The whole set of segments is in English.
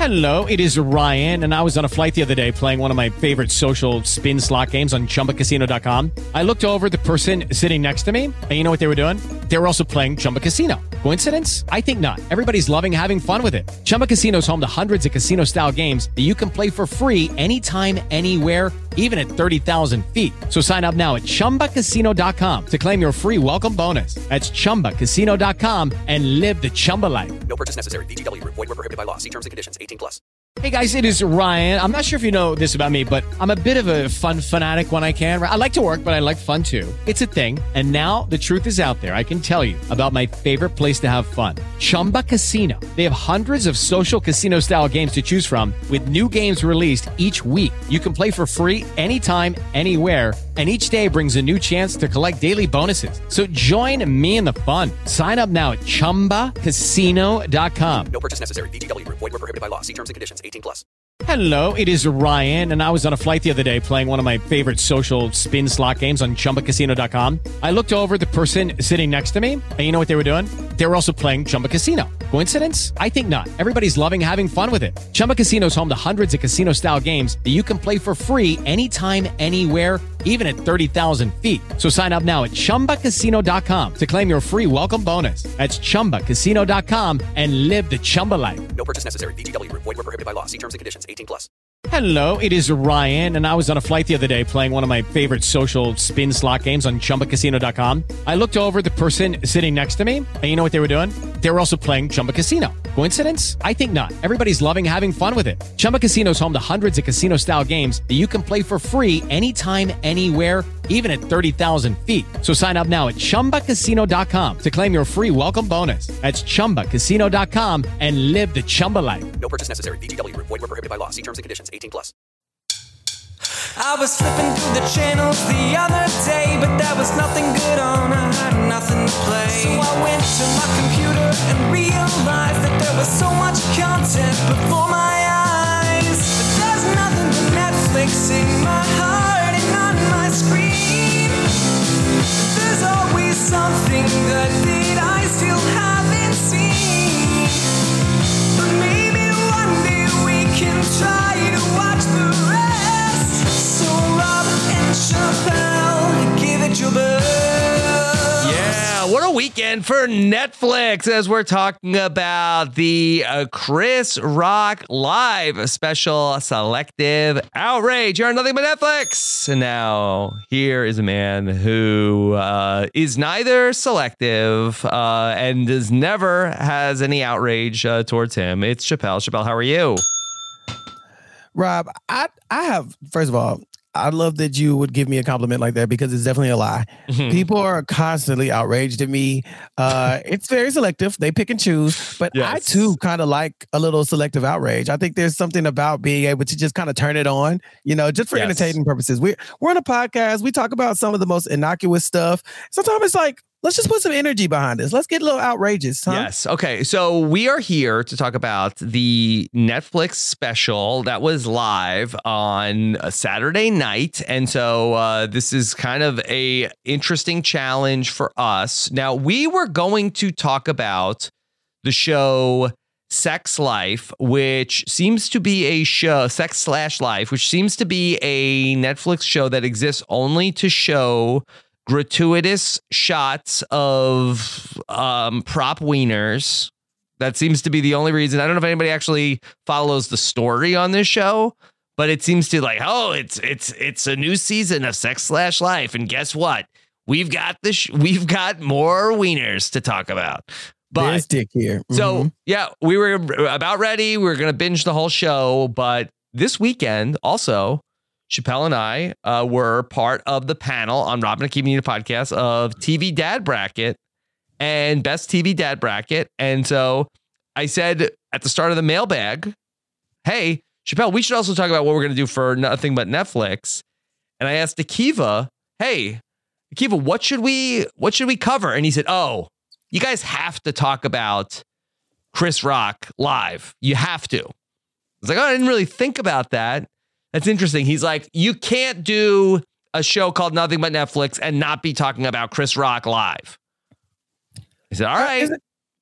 Hello, it is Ryan, and I was on a flight the other day playing one of my favorite social spin slot games on ChumbaCasino.com. I looked over at the person sitting next to me, and you know what they were doing? They were also playing Chumba Casino. Coincidence? I think not. Everybody's loving having fun with it. Chumba Casino is home to hundreds of casino-style games that you can play for free anytime, anywhere, even at 30,000 feet. So sign up now at ChumbaCasino.com to claim your free welcome bonus. That's ChumbaCasino.com and live the Chumba life. No purchase necessary. VGW. Void were prohibited by law. See terms and conditions. 18+. Hey guys, it is Ryan. I'm not sure if you know this about me, but I'm a bit of a fun fanatic when I can. I like to work, but I like fun too. It's a thing. And now the truth is out there. I can tell you about my favorite place to have fun. Chumba Casino. They have hundreds of social casino style games to choose from with new games released each week. You can play for free anytime, anywhere. And each day brings a new chance to collect daily bonuses. So join me in the fun. Sign up now at ChumbaCasino.com. No purchase necessary. VGW. Void were prohibited by law. See terms and conditions. 18+. Hello, it is Ryan, and I was on a flight the other day playing one of my favorite social spin slot games on ChumbaCasino.com. I looked over at the person sitting next to me, and you know what they were doing? They were also playing Chumba Casino. Coincidence? I think not. Everybody's loving having fun with it. Chumba Casino is home to hundreds of casino-style games that you can play for free anytime, anywhere, even at 30,000 feet. So sign up now at ChumbaCasino.com to claim your free welcome bonus. That's ChumbaCasino.com and live the Chumba life. No purchase necessary. VGW. Void were prohibited by law. See terms and conditions. 18+. Hello, it is Ryan, and I was on a flight the other day playing one of my favorite social spin slot games on ChumbaCasino.com. I looked over at the person sitting next to me, and you know what they were doing? They were also playing Chumba Casino. Coincidence? I think not. Everybody's loving having fun with it. Chumba Casino is home to hundreds of casino-style games that you can play for free anytime, anywhere, even at 30,000 feet. So sign up now at ChumbaCasino.com to claim your free welcome bonus. That's ChumbaCasino.com and live the Chumba life. No purchase necessary. VGW. Void were prohibited by law. See terms and conditions. 18+. I was flipping through the channels the other day, but there was nothing good on, I had nothing to play. So I went to my computer and realized that there was so much content before my eyes. But there's nothing but Netflix in my heart and on my screen. There's always something that I still haven't seen. But maybe one day we can try to watch the rest. So Rob and Chappelle, give it your best. Yeah, what a weekend for Netflix as we're talking about the Chris Rock Live special Selective Outrage. You're on Nothing But Netflix. And now here is a man who is neither selective and never has any outrage towards him. It's Chappelle. Chappelle, how are you? Rob, I have, first of all, I love that you would give me a compliment like that because it's definitely a lie. People are constantly outraged at me. It's very selective. They pick and choose. But Yes. I, too, kind of like a little selective outrage. I think there's something about being able to just kind of turn it on, you know, just for Yes. entertaining purposes. We're on a podcast. We talk about some of the most innocuous stuff. Sometimes it's like, let's just put some energy behind this. Let's get a little outrageous, huh? Yes. Okay. So we are here to talk about the Netflix special that was live on a Saturday night. And so this is kind of a interesting challenge for us. Now, we were going to talk about the show Sex Life, which seems to be a show, Sex/Life, which seems to be a Netflix show that exists only to show gratuitous shots of prop wieners. That seems to be the only reason. I don't know if anybody actually follows the story on this show, but it seems to like, oh, it's a new season of Sex/Life, and guess what? We've got we've got more wieners to talk about. But There's dick here. so yeah, we were about ready. We were going to binge the whole show, but this weekend also, Chappelle and I were part of the panel on Robin and Keeping You podcast of TV Dad Bracket and Best TV Dad Bracket. And so I said at the start of the mailbag, hey, Chappelle, we should also talk about what we're going to do for Nothing But Netflix. And I asked Akiva, hey, Akiva, what should we cover? And he said, oh, you guys have to talk about Chris Rock Live. You have to. I was like, oh, I didn't really think about that. That's interesting. He's like, you can't do a show called Nothing But Netflix and not be talking about Chris Rock Live. I said, all right.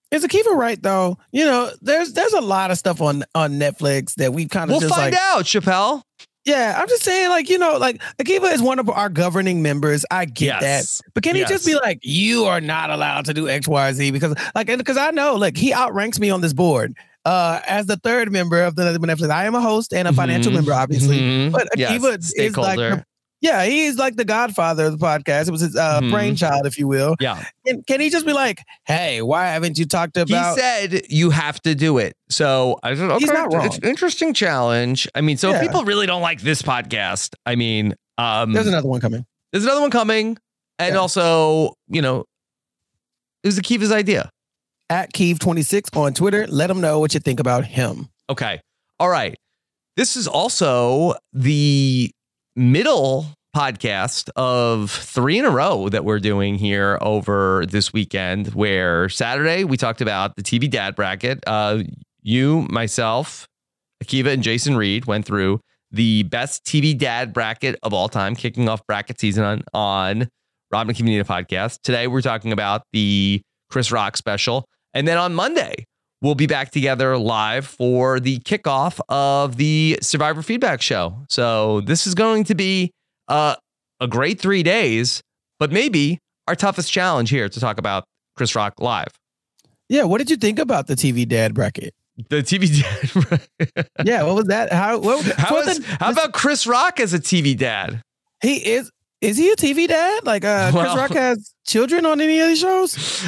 Is Akiva right though? You know, there's a lot of stuff on Netflix that we kind of We'll find out, Chappelle. Yeah, I'm just saying, like, you know, like Akiva is one of our governing members. I get that, but can he just be like, you are not allowed to do X, Y, Z because I know, like, he outranks me on this board. As the third member of the Netflix, I am a host and a financial member, obviously. But Akiva is like, he's like the godfather of the podcast. It was his brainchild, if you will. Yeah. And can he just be like, hey, why haven't you talked about? He said you have to do it. So I said, okay, He's not wrong. it's an interesting challenge. I mean, so if people really don't like this podcast, I mean, there's another one coming. And also, you know, it was Akiva's idea. At Keeve26 on Twitter. Let him know what you think about him. Okay. All right. This is also the middle podcast of 3 in a row that we're doing here over this weekend, where Saturday we talked about the TV Dad Bracket. You, myself, Akiva, and Jason Reed went through the best TV Dad Bracket of all time, kicking off bracket season on Rob and Akiva podcast. Today we're talking about the Chris Rock special. And then on Monday, we'll be back together live for the kickoff of the Survivor Feedback Show. So this is going to be a great 3 days, but maybe our toughest challenge here to talk about Chris Rock live. Yeah, what did you think about the TV Dad Bracket? The TV Dad bracket. Yeah, what was that? How about Chris Rock as a TV dad? He is. Is he a TV dad? Like, Chris Rock has children on any of these shows?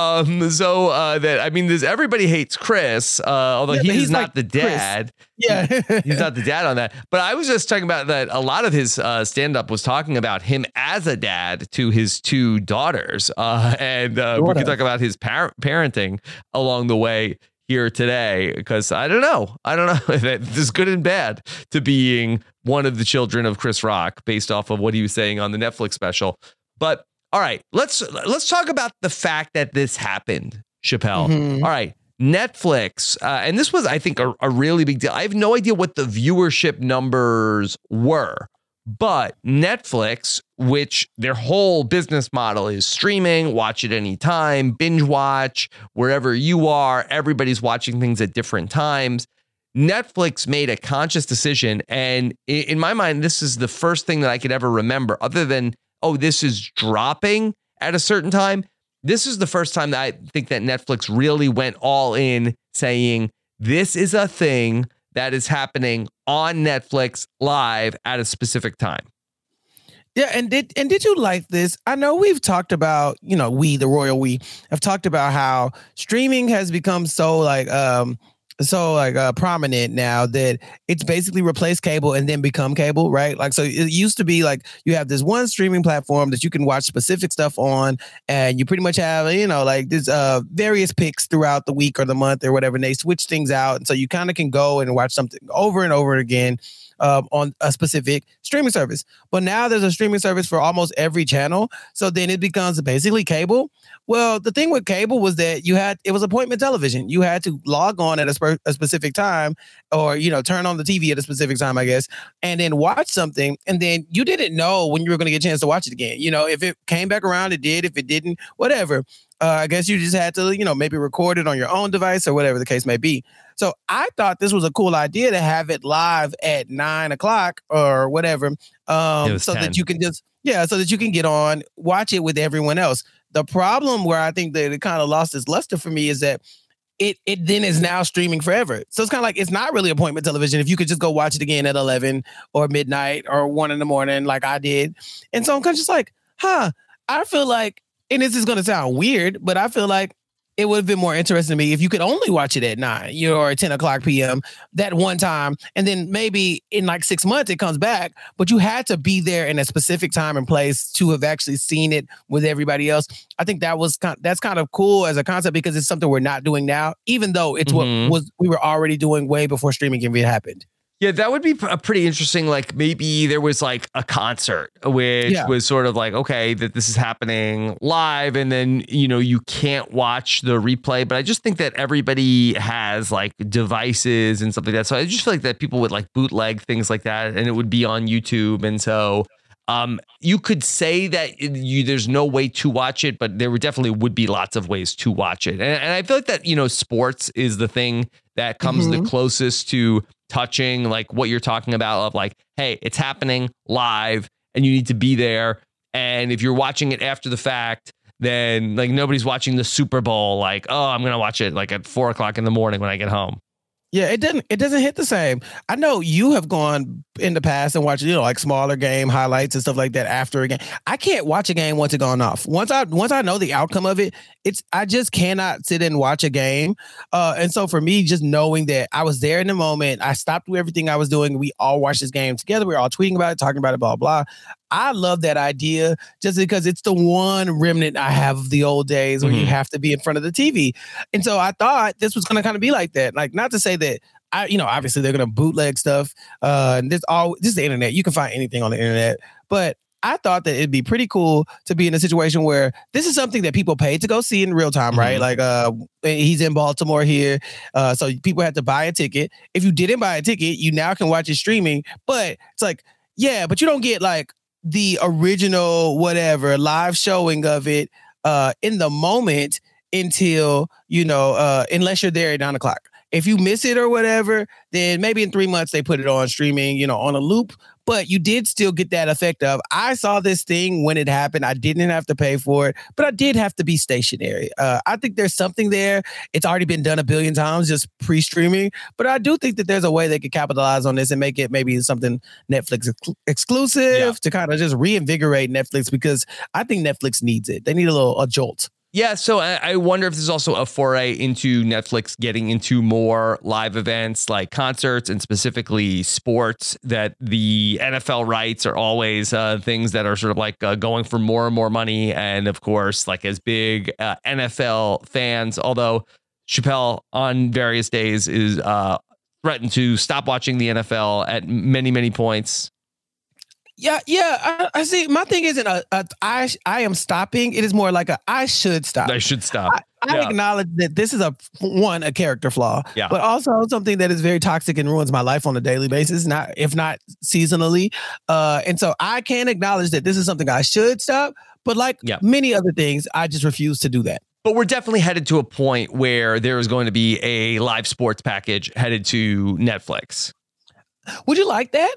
Everybody hates Chris, although he's not like the dad. Chris. Yeah. He's not the dad on that. But I was just talking about that. A lot of his stand-up was talking about him as a dad to his 2 daughters. And we could talk about his parenting along the way here today, because I don't know if there's good and bad to being one of the children of Chris Rock based off of what he was saying on the Netflix special. But all right, let's talk about the fact that this happened, Chappelle. All right, Netflix, and this was, I think, a really big deal. I have no idea what the viewership numbers were, but Netflix, which their whole business model is streaming, watch it anytime, binge watch wherever you are. Everybody's watching things at different times. Netflix made a conscious decision. And in my mind, this is the first thing that I could ever remember, other than, oh, this is dropping at a certain time. This is the first time that I think that Netflix really went all in, saying this is a thing that is happening on Netflix live at a specific time. Yeah, and did you like this? I know we've talked about, you know, the royal we have talked about how streaming has become so prominent now that it's basically replaced cable and then become cable, right? Like, so it used to be like you have this one streaming platform that you can watch specific stuff on, and you pretty much have, you know, like there's various picks throughout the week or the month or whatever, and they switch things out, and so you kind of can go and watch something over and over again on a specific streaming service. But now there's a streaming service for almost every channel, so then it becomes basically cable. Well, the thing with cable was that it was appointment television. You had to log on at a specific time, or, you know, turn on the TV at a specific time, I guess, and then watch something. And then you didn't know when you were going to get a chance to watch it again. You know, if it came back around, it did. If it didn't, whatever. I guess you just had to, you know, maybe record it on your own device or whatever the case may be. So I thought this was a cool idea to have it live at 9:00 or whatever, so 10. That you can so that you can get on, watch it with everyone else. The problem where I think that it kind of lost its luster for me is that it then is now streaming forever. So it's kind of like, it's not really appointment television if you could just go watch it again at 11 or midnight or 1 a.m. like I did. And so I'm kind of just like, I feel like, and this is going to sound weird, but I feel like it would have been more interesting to me if you could only watch it at 9 or 10:00 p.m. that one time. And then maybe in like 6 months it comes back, but you had to be there in a specific time and place to have actually seen it with everybody else. I think that's kind of cool as a concept, because it's something we're not doing now, even though it's what we were already doing way before streaming even happened. Yeah, that would be a pretty interesting, like maybe there was like a concert, which was sort of like, okay, that this is happening live, and then, you know, you can't watch the replay. But I just think that everybody has like devices and stuff like that. So I just feel like that people would like bootleg things like that, and it would be on YouTube. And so You could say that there's no way to watch it, but there definitely would be lots of ways to watch it. And I feel like that, sports is the thing that comes the closest to touching like what you're talking about of like, hey, it's happening live and you need to be there. And if you're watching it after the fact, then like nobody's watching the Super Bowl. Like, oh, I'm going to watch it like at 4:00 in the morning when I get home. Yeah, it doesn't hit the same. I know you have gone in the past and watched, like smaller game highlights and stuff like that after a game. I can't watch a game once it's gone off. Once I know the outcome of it, I just cannot sit and watch a game. And so for me, just knowing that I was there in the moment, I stopped with everything I was doing. We all watched this game together. We were all tweeting about it, talking about it, blah, blah. I love that idea just because it's the one remnant I have of the old days where you have to be in front of the TV. And so I thought this was going to kind of be like that. Like, not to say that obviously they're going to bootleg stuff. This is the internet. You can find anything on the internet, but I thought that it'd be pretty cool to be in a situation where this is something that people paid to go see in real time, right? Like, he's in Baltimore here. So people had to buy a ticket. If you didn't buy a ticket, you now can watch it streaming, but it's like, yeah, but you don't get like the original, whatever, live showing of it in the moment until, unless you're there at 9:00. If you miss it or whatever, then maybe in 3 months they put it on streaming, on a loop. But you did still get that effect of, I saw this thing when it happened. I didn't have to pay for it, but I did have to be stationary. I think there's something there. It's already been done a billion times, just pre-streaming. But I do think that there's a way they could capitalize on this and make it maybe something Netflix exclusive to kind of just reinvigorate Netflix, because I think Netflix needs it. They need a jolt. Yeah, so I wonder if there's also a foray into Netflix getting into more live events like concerts and specifically sports, that the NFL rights are always things that are sort of like going for more and more money. And of course, like as big NFL fans, although Chappelle on various days is threatened to stop watching the NFL at many, many points. Yeah. I see. My thing isn't I am stopping. It is more like I should stop. I should stop. I acknowledge that this is a character flaw, yeah, but also something that is very toxic and ruins my life on a daily basis, if not seasonally. And so I can acknowledge that this is something I should stop. But like many other things, I just refuse to do that. But we're definitely headed to a point where there is going to be a live sports package headed to Netflix. Would you like that?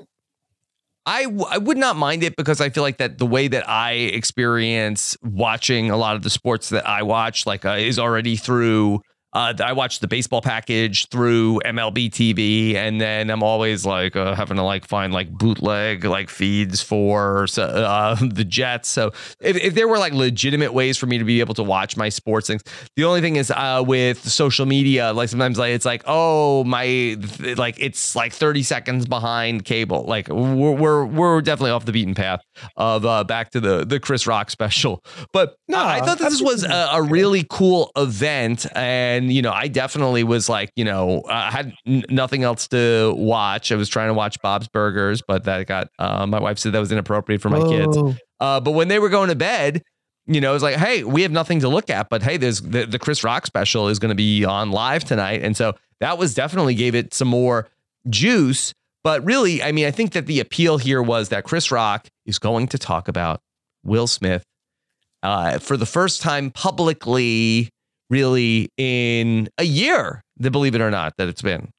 I would not mind it, because I feel like that the way that I experience watching a lot of the sports that I watch, like is already through. I watch the baseball package through MLB TV, and then I'm always like having to like find like bootleg like feeds for the Jets. So if there were like legitimate ways for me to be able to watch my sports things, the only thing is with social media, like sometimes like it's like, oh it's like 30 seconds behind cable. Like we're definitely off the beaten path of back to the Chris Rock special. But no, I thought this was a really cool event. And, I definitely was like, I had nothing else to watch. I was trying to watch Bob's Burgers, but that got, my wife said that was inappropriate for my kids. But when they were going to bed, it was like, hey, we have nothing to look at, but hey, there's the Chris Rock special is going to be on live tonight. And so that was definitely gave it some more juice. But really, I mean, I think that the appeal here was that Chris Rock is going to talk about Will Smith for the first time publicly, really in a year, believe it or not, that it's been.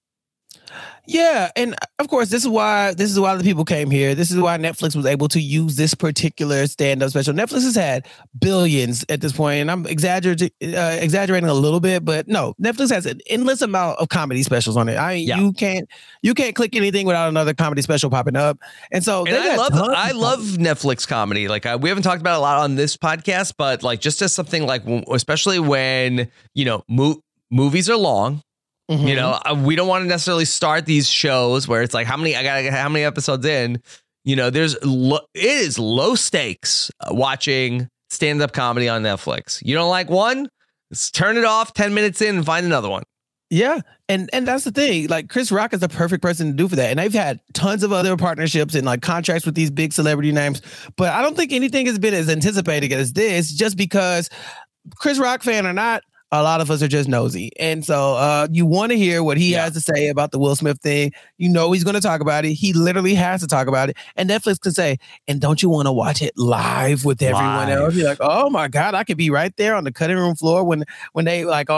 Yeah, and of course, this is why the people came here. This is why Netflix was able to use this particular stand-up special. Netflix has had billions at this point, and I'm exaggerating a little bit, but no, Netflix has an endless amount of comedy specials on it. You can't click anything without another comedy special popping up. And so I love Netflix comedy. Like we haven't talked about it a lot on this podcast, but like just as something like, especially when movies are long. Mm-hmm. We don't want to necessarily start these shows where it's like, how many episodes in, it is low stakes watching stand-up comedy on Netflix. You don't like one? Let's turn it off 10 minutes in and find another one. Yeah. And that's the thing. Like Chris Rock is the perfect person to do for that. And they've had tons of other partnerships and like contracts with these big celebrity names, but I don't think anything has been as anticipated as this, just because Chris Rock fan or not, A lot of us are just nosy. And so you want to hear what he has to say about the Will Smith thing. You know he's going to talk about it. He literally has to talk about it. And Netflix can say, and don't you want to watch it live with everyone else? You're like, oh my God, I could be right there on the cutting room floor when they right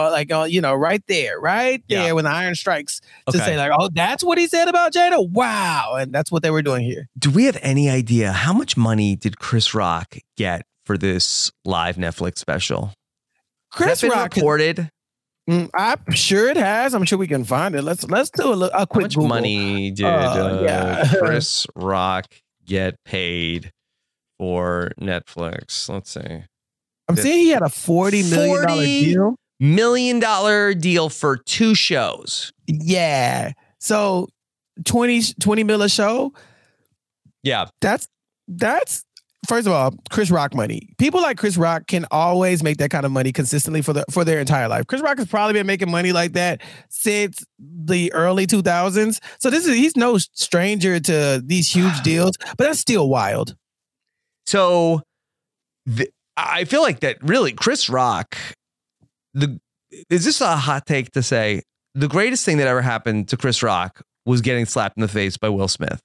there when the iron strikes to say like, oh, that's what he said about Jada? Wow. And that's what they were doing here. Do we have any idea how much money did Chris Rock get for this live Netflix special? Chris Rock reported. I'm sure it has. I'm sure we can find it. Let's do a quick. How much Google. money did Chris Rock get paid for Netflix? Let's see. I'm seeing he had a $40 million deal. $40 million deal for 2 shows. Yeah. So 20 mil a show. Yeah. That's first of all, Chris Rock money. People like Chris Rock can always make that kind of money consistently for their entire life. Chris Rock has probably been making money like that since the early 2000s. So he's no stranger to these huge deals, but that's still wild. So I feel like that really Chris Rock, is this a hot take to say the greatest thing that ever happened to Chris Rock was getting slapped in the face by Will Smith?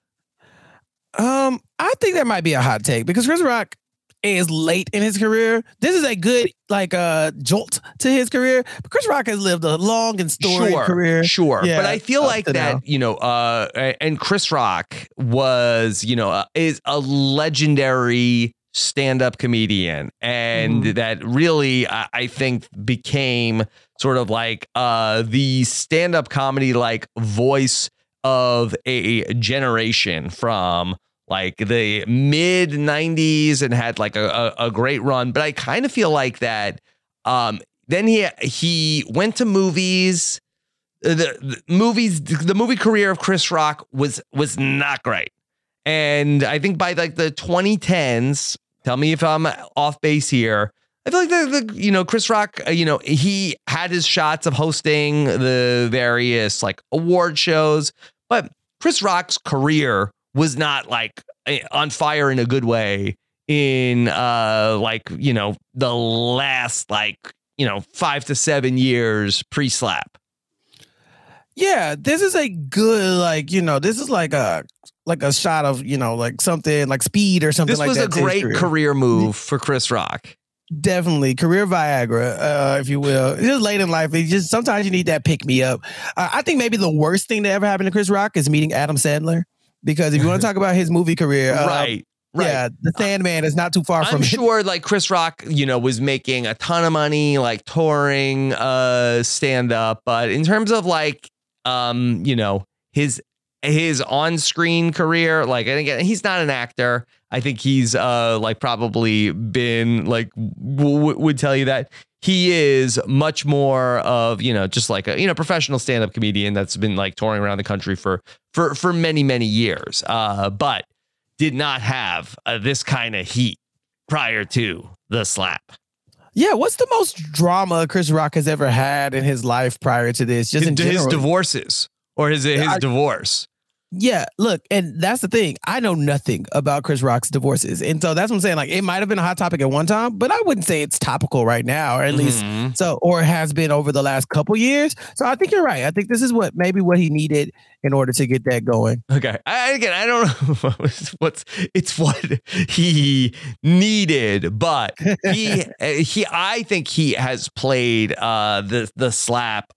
I think that might be a hot take because Chris Rock is late in his career. This is a good jolt to his career. But Chris Rock has lived a long and storied career. Sure. Yeah, but I feel like that, and Chris Rock was, is a legendary stand-up comedian. And that really, I think, became sort of like the stand-up comedy voice of a generation from like the mid 90s and had like a great run. But I kind of feel like that then he went to movies. The movie career of Chris Rock was not great. And I think by like the 2010s, tell me if I'm off base here, I feel like Chris Rock, he had his shots of hosting the various like award shows, but Chris Rock's career was not like on fire in a good way in the last 5 to 7 years pre-slap. Yeah, this is a good this is like a shot of like something like Speed or something like that. This was a great career move for Chris Rock. Definitely career Viagra, if you will. Just late in life, sometimes you need that pick me up. I think maybe the worst thing that ever happened to Chris Rock is meeting Adam Sandler, because if you want to talk about his movie career, right. Yeah, The Sandman is not too far from. I'm sure like Chris Rock, was making a ton of money, like touring, stand up, but in terms of like, his on-screen career, and again, he's not an actor. I think he's probably been would tell you that he is much more of just like a professional stand-up comedian that's been like touring around the country for many years, but did not have this kind of heat prior to the slap. Yeah, what's the most drama Chris Rock has ever had in his life prior to this? Just in general, his divorces or his divorce. Yeah, look, and that's the thing. I know nothing about Chris Rock's divorces. And so that's what I'm saying. Like, it might have been a hot topic at one time, but I wouldn't say it's topical right now, or at least or has been over the last couple years. So I think you're right. I think this is what he needed in order to get that going. Okay. I don't know what he needed, but I think he has played the slap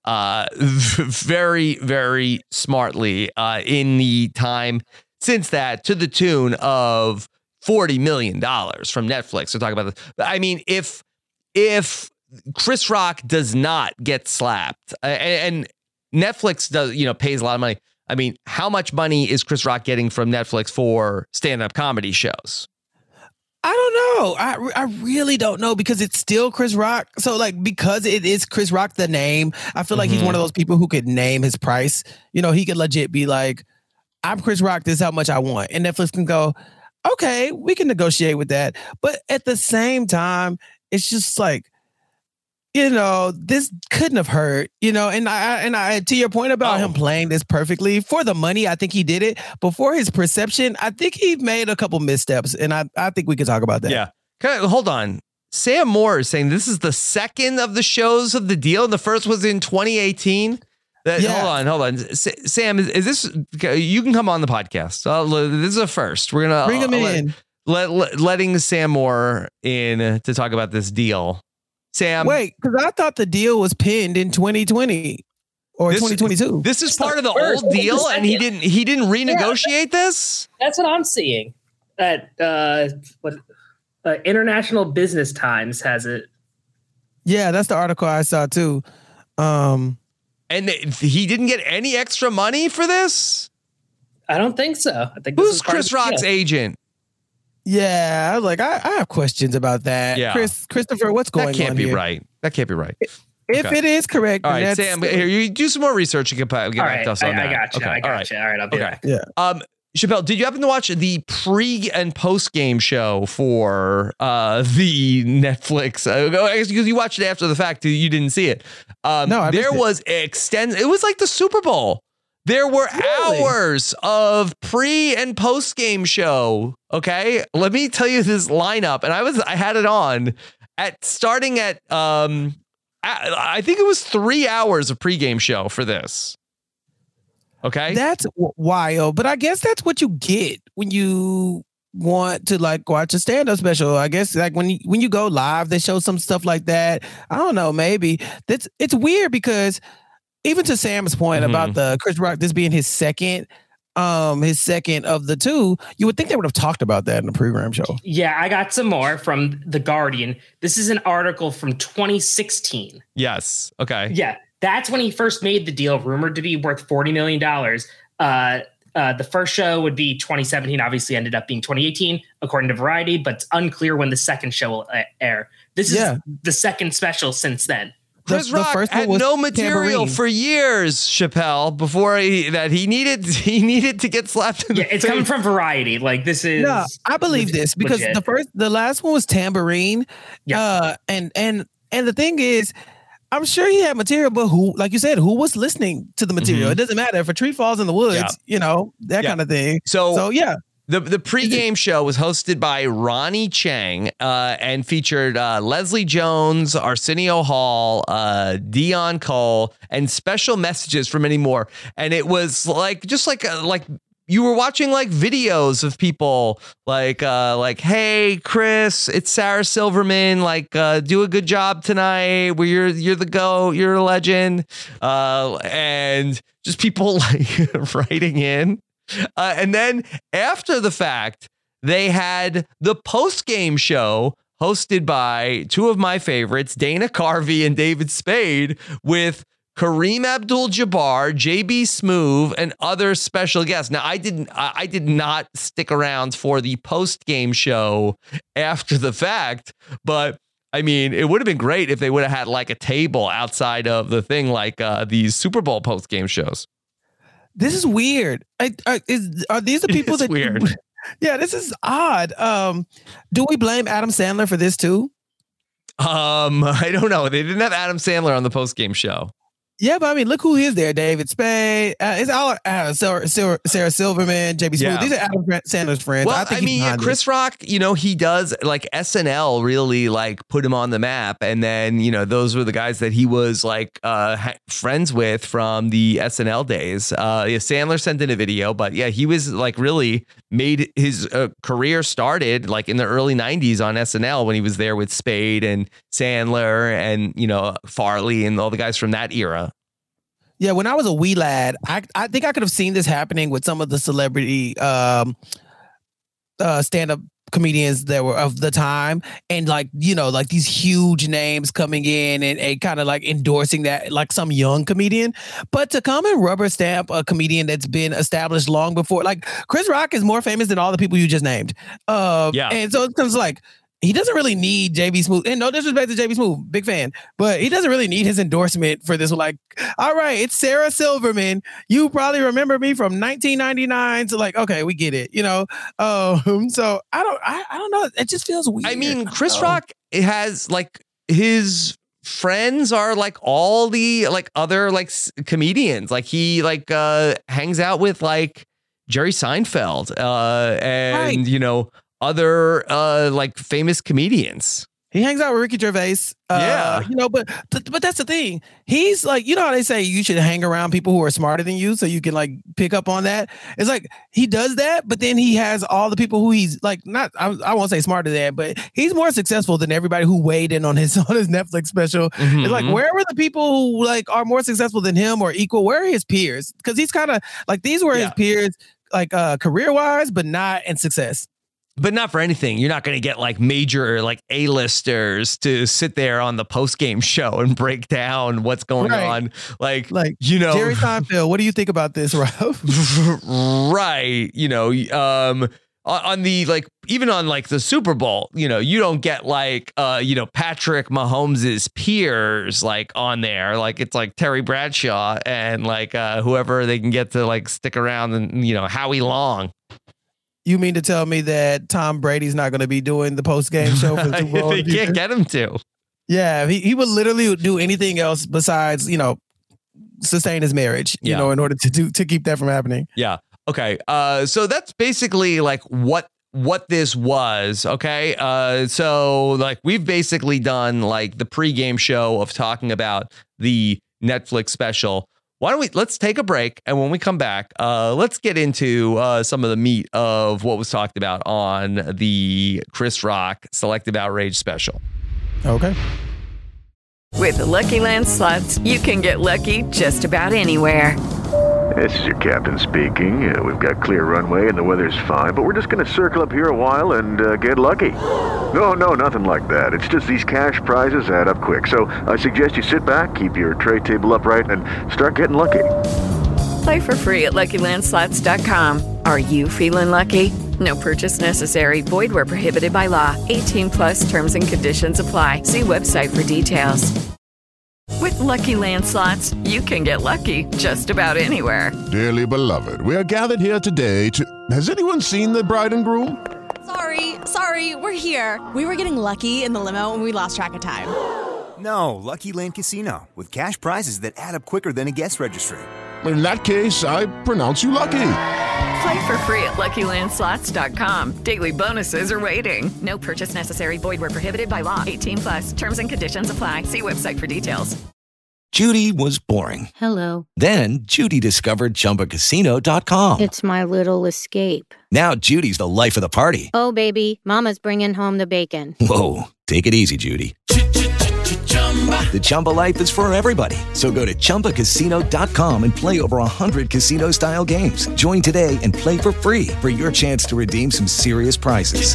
very, very smartly in the time since that, to the tune of $40 million from Netflix. So talk about this. I mean, if Chris Rock does not get slapped and Netflix does, pays a lot of money. I mean, how much money is Chris Rock getting from Netflix for stand-up comedy shows? I don't know. I really don't know, because it's still Chris Rock. So because it is Chris Rock, the name, I feel like he's one of those people who could name his price. He could legit be like, I'm Chris Rock, this is how much I want. And Netflix can go, okay, we can negotiate with that. But at the same time, it's just like, this couldn't have hurt, and I to your point about him playing this perfectly for the money, I think he did it. But for his perception, I think he made a couple missteps, and I think we could talk about that. Yeah. Hold on. Sam Moore is saying this is the second of the shows of the deal. And the first was in 2018. Hold on. Sam, is this, you can come on the podcast. This is a first. We're going to bring him in. Letting Sam Moore in to talk about this deal. Sam. Wait, because I thought the deal was pinned in 2020 or 2022. This is part of the old deal, and he didn't renegotiate this? That's what I'm seeing. International Business Times has it. Yeah, that's the article I saw too. And he didn't get any extra money for this? I don't think so. I think who's Chris Rock's agent? Yeah, I was like, I have questions about that. Yeah. Christopher, what's going on? That can't be right. That can't be right. If it is correct, all right, Sam. Here, you do some more research and get back to us on that. I got you. I got you. All right, I'll do that. Yeah. Chappelle, did you happen to watch the pre and post game show for the Netflix? I guess because you watched it after the fact, you didn't see it. No, there was It was like the Super Bowl. There were hours of pre and post game show. Okay, let me tell you this lineup, and I had it on starting at I think it was 3 hours of pregame show for this. Okay, that's wild, but I guess that's what you get when you want to like watch a stand-up special. I guess like when you go live, they show some stuff like that. I don't know, maybe it's weird because even to Sam's point about the Chris Rock, this being his second of the two, you would think they would have talked about that in the program show. Yeah, I got some more from The Guardian. This is an article from 2016. Yes. Okay. Yeah. That's when he first made the deal, rumored to be worth $40 million. The first show would be 2017, obviously ended up being 2018, according to Variety, but it's unclear when the second show will air. This is the second special since then. Chris Rock had no material for years, Chappelle, before he needed to get slapped in the face. It's coming from Variety. Like this is I believe this because the last one was Tambourine. Yeah. And the thing is, I'm sure he had material, but who, like you said, who was listening to the material? It doesn't matter if a tree falls in the woods, that kind of thing. So yeah. The pregame show was hosted by Ronnie Chang and featured Leslie Jones, Arsenio Hall, Dion Cole, and special messages from many more. And it was like you were watching like videos of people like, hey, Chris, it's Sarah Silverman. Like, do a good job tonight. You're the GOAT. You're a legend. And just people like writing in. And then after the fact, they had the post-game show hosted by two of my favorites, Dana Carvey and David Spade, with Kareem Abdul-Jabbar, JB Smoove, and other special guests. Now, I did not stick around for the post-game show after the fact, but I mean, it would have been great if they would have had like a table outside of the thing, like these Super Bowl post-game shows. This is weird. Are these the people that weird? Yeah, this is odd. Do we blame Adam Sandler for this too? I don't know. They didn't have Adam Sandler on the post-game show. Yeah, but I mean, look who is there. David Spade. It's all Sarah Silverman, JB Smoove. Yeah. These are Adam Sandler's friends. Well, I mean, Chris Rock, he does like SNL really like put him on the map. And then, those were the guys that he was like friends with from the SNL days. Sandler sent in a video, but yeah, he was like really made his career started like in the early 90s on SNL when he was there with Spade and Sandler and, Farley and all the guys from that era. Yeah, when I was a wee lad, I think I could have seen this happening with some of the celebrity stand-up comedians that were of the time, and like these huge names coming in and kind of like endorsing that, like some young comedian. But to come and rubber stamp a comedian that's been established long before, like Chris Rock is more famous than all the people you just named. And so it's like, he doesn't really need JB Smoove. And no disrespect to JB Smoove, big fan, but he doesn't really need his endorsement for this. Like, all right, it's Sarah Silverman. You probably remember me from 1999. So like, okay, we get it. So I don't know. It just feels weird. I mean, Chris Rock has like his friends are like all the like other like comedians. Like he like hangs out with like Jerry Seinfeld and right. other like famous comedians. He hangs out with Ricky Gervais. Yeah. But that's the thing. He's like, you know how they say you should hang around people who are smarter than you so you can like pick up on that. It's like he does that, but then he has all the people who he's like not. I won't say smarter than, but he's more successful than everybody who weighed in on his Netflix special. Mm-hmm. It's like where were the people who like are more successful than him or equal? Where are his peers? Because he's kind of like these were his peers, like career wise, but not in success. But not for anything. You're not going to get like major like A-listers to sit there on the post-game show and break down what's going on. Like, you know, Jerry Seinfeld, what do you think about this, Rob? Right. You know, on the like, even on like the Super Bowl, you know, you don't get like, Patrick Mahomes's peers like on there. Like it's like Terry Bradshaw and like whoever they can get to like stick around and, you know, Howie Long. You mean to tell me that Tom Brady's not going to be doing the post-game show for the Super Bowl? They can't get him to. Yeah, he would literally do anything else besides, sustain his marriage, you know, in order to keep that from happening. Yeah. Okay. So that's basically like what this was. Okay. So like we've basically done like the pregame show of talking about the Netflix special. Why don't let's take a break, and when we come back, let's get into some of the meat of what was talked about on the Chris Rock Selective Outrage special. Okay. With the Lucky Land Slots, you can get lucky just about anywhere. This is your captain speaking. We've got clear runway and the weather's fine, but we're just going to circle up here a while and get lucky. No, nothing like that. It's just these cash prizes add up quick. So I suggest you sit back, keep your tray table upright, and start getting lucky. Play for free at LuckyLandSlots.com. Are you feeling lucky? No purchase necessary. Void where prohibited by law. 18+ terms and conditions apply. See website for details. With Lucky Land Slots, you can get lucky just about anywhere. Dearly beloved, we are gathered here today to... Has anyone seen the bride and groom? Sorry, we're here. We were getting lucky in the limo and we lost track of time. No, Lucky Land Casino, with cash prizes that add up quicker than a guest registry. In that case, I pronounce you lucky. Play for free at LuckyLandSlots.com. Daily bonuses are waiting. No purchase necessary. Void where prohibited by law. 18+. Terms and conditions apply. See website for details. Judy was boring. Hello. Then Judy discovered ChumbaCasino.com. It's my little escape. Now Judy's the life of the party. Oh, baby, mama's bringing home the bacon. Whoa, take it easy, Judy. The Chumba life is for everybody. So go to ChumbaCasino.com and play over 100 casino-style games. Join today and play for free for your chance to redeem some serious prizes.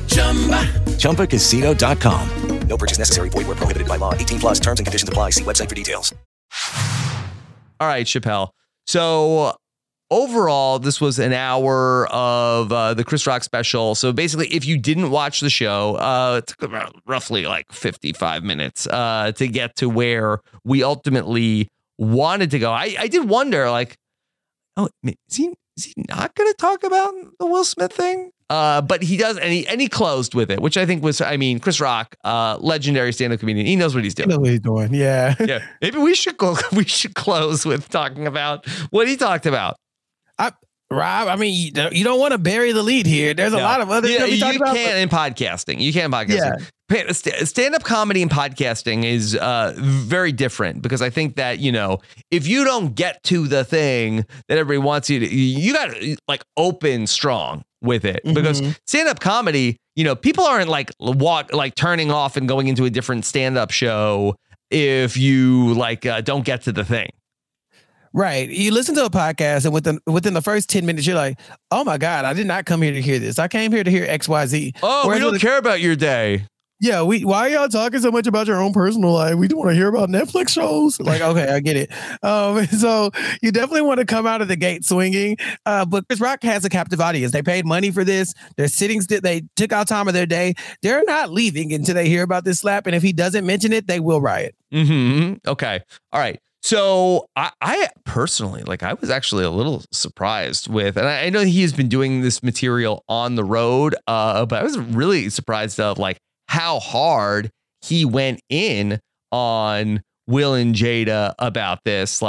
ChumbaCasino.com. No purchase necessary. Void where prohibited by law. 18+ terms and conditions apply. See website for details. All right, Chappelle. So overall, this was an hour of the Chris Rock special. So basically, if you didn't watch the show, it took about roughly like 55 minutes to get to where we ultimately wanted to go. I did wonder, like, oh, is he not going to talk about the Will Smith thing? But he does, and he closed with it, which I think was, Chris Rock, legendary stand-up comedian. He knows what he's doing. He knows what he's doing. Yeah. Yeah. Maybe we should close with talking about what he talked about. Rob, you don't want to bury the lead here. There's a lot of other stuff we talked about. You can in podcasting. You can in podcasting. Yeah. Stand-up comedy and podcasting is very different because I think that, if you don't get to the thing that everybody wants you got to like open strong with it because stand-up comedy, people aren't like turning off and going into a different stand-up show if you don't get to the thing. Right. You listen to a podcast and within the first 10 minutes, you're like, oh my God, I did not come here to hear this. I came here to hear XYZ. Oh, we don't care about your day. Yeah. Why are y'all talking so much about your own personal life? We do want to hear about Netflix shows. Like, okay, I get it. So you definitely want to come out of the gate swinging. But Chris Rock has a captive audience. They paid money for this. They're sitting still. They took out time of their day. They're not leaving until they hear about this slap. And if he doesn't mention it, they will riot. Okay. All right. So I personally, I was actually a little surprised with, and I know he's been doing this material on the road, but I was really surprised of how hard he went in on Will and Jada about this.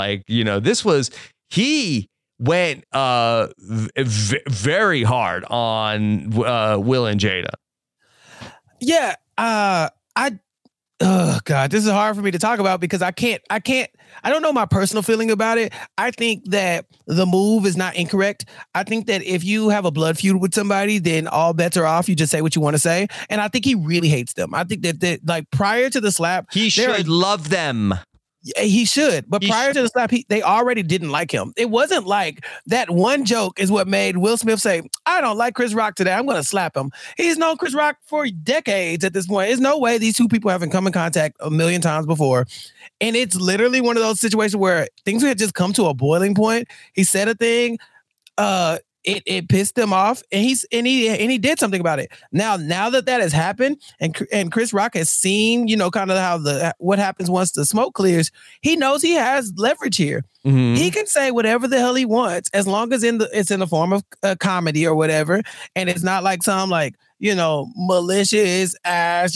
He went very hard on Will and Jada. Yeah. Oh God, this is hard for me to talk about because I don't know my personal feeling about it. I think that the move is not incorrect. I think that if you have a blood feud with somebody, then all bets are off. You just say what you want to say. And I think he really hates them. I think that like prior to the slap, he should love them. He should. But prior to the slap, they already didn't like him. It wasn't like that one joke is what made Will Smith say, I don't like Chris Rock today. I'm going to slap him. He's known Chris Rock for decades at this point. There's no way these two people haven't come in contact a million times before. And it's literally one of those situations where things had just come to a boiling point. He said a thing. It pissed him off, and he did something about it. Now that has happened, and Chris Rock has seen, kind of how what happens once the smoke clears. He knows he has leverage here. Mm-hmm. He can say whatever the hell he wants, as long as it's in the form of a comedy or whatever, and it's not like some malicious ass,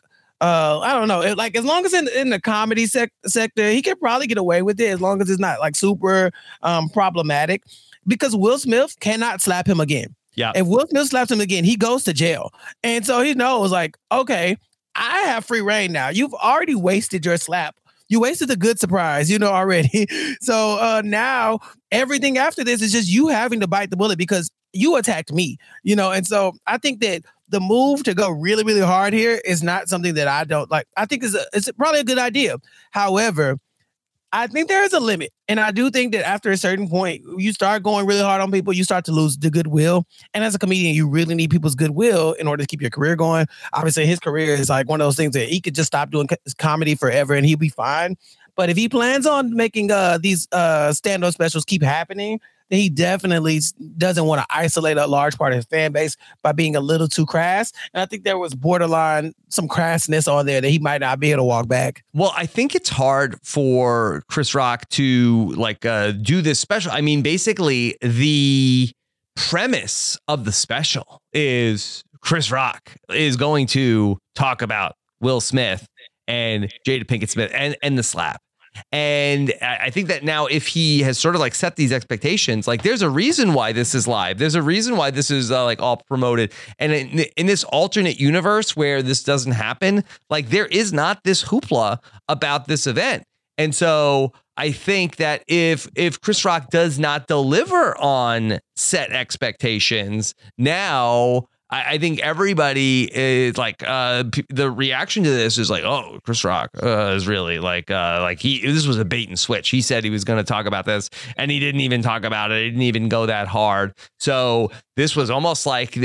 I don't know. As long as in the comedy sector, he could probably get away with it as long as it's not like super problematic. Because Will Smith cannot slap him again. Yeah. If Will Smith slaps him again, he goes to jail. And so he knows, okay, I have free reign now. You've already wasted your slap. You wasted a good surprise, already. So now everything after this is just you having to bite the bullet because you attacked me, And so I think that the move to go really, really hard here is not something that I don't like. I think it's probably a good idea. However, I think there is a limit. And I do think that after a certain point, you start going really hard on people, you start to lose the goodwill. And as a comedian, you really need people's goodwill in order to keep your career going. Obviously, his career is like one of those things that he could just stop doing comedy forever and he'll be fine. But if he plans on making these stand-up specials keep happening, then he definitely doesn't want to isolate a large part of his fan base by being a little too crass. And I think there was borderline some crassness on there that he might not be able to walk back. Well, I think it's hard for Chris Rock to do this special. I mean, basically the premise of the special is Chris Rock is going to talk about Will Smith and Jada Pinkett Smith and the slap. And I think that now if he has sort of set these expectations, there's a reason why this is live. There's a reason why this is all promoted. And in this alternate universe where this doesn't happen, there is not this hoopla about this event. And so I think that if Chris Rock does not deliver on set expectations, now I think everybody is the reaction to this is oh, Chris Rock is really this was a bait and switch. He said he was going to talk about this and he didn't even talk about it. He didn't even go that hard. So this was almost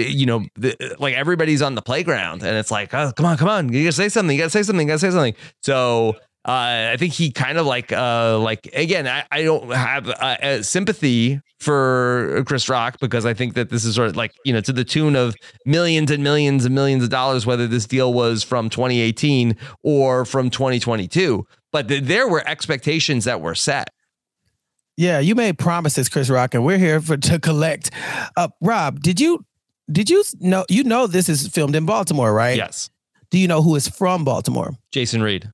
everybody's on the playground and it's oh, come on. You gotta say something. So I think he kind of again, I don't have sympathy for Chris Rock because I think that this is sort of to the tune of millions and millions and millions of dollars, whether this deal was from 2018 or from 2022. But there were expectations that were set. Yeah, you made promises, Chris Rock, and we're here to collect. Rob, did you know this is filmed in Baltimore, right? Yes. Do you know who is from Baltimore? Jason Reed.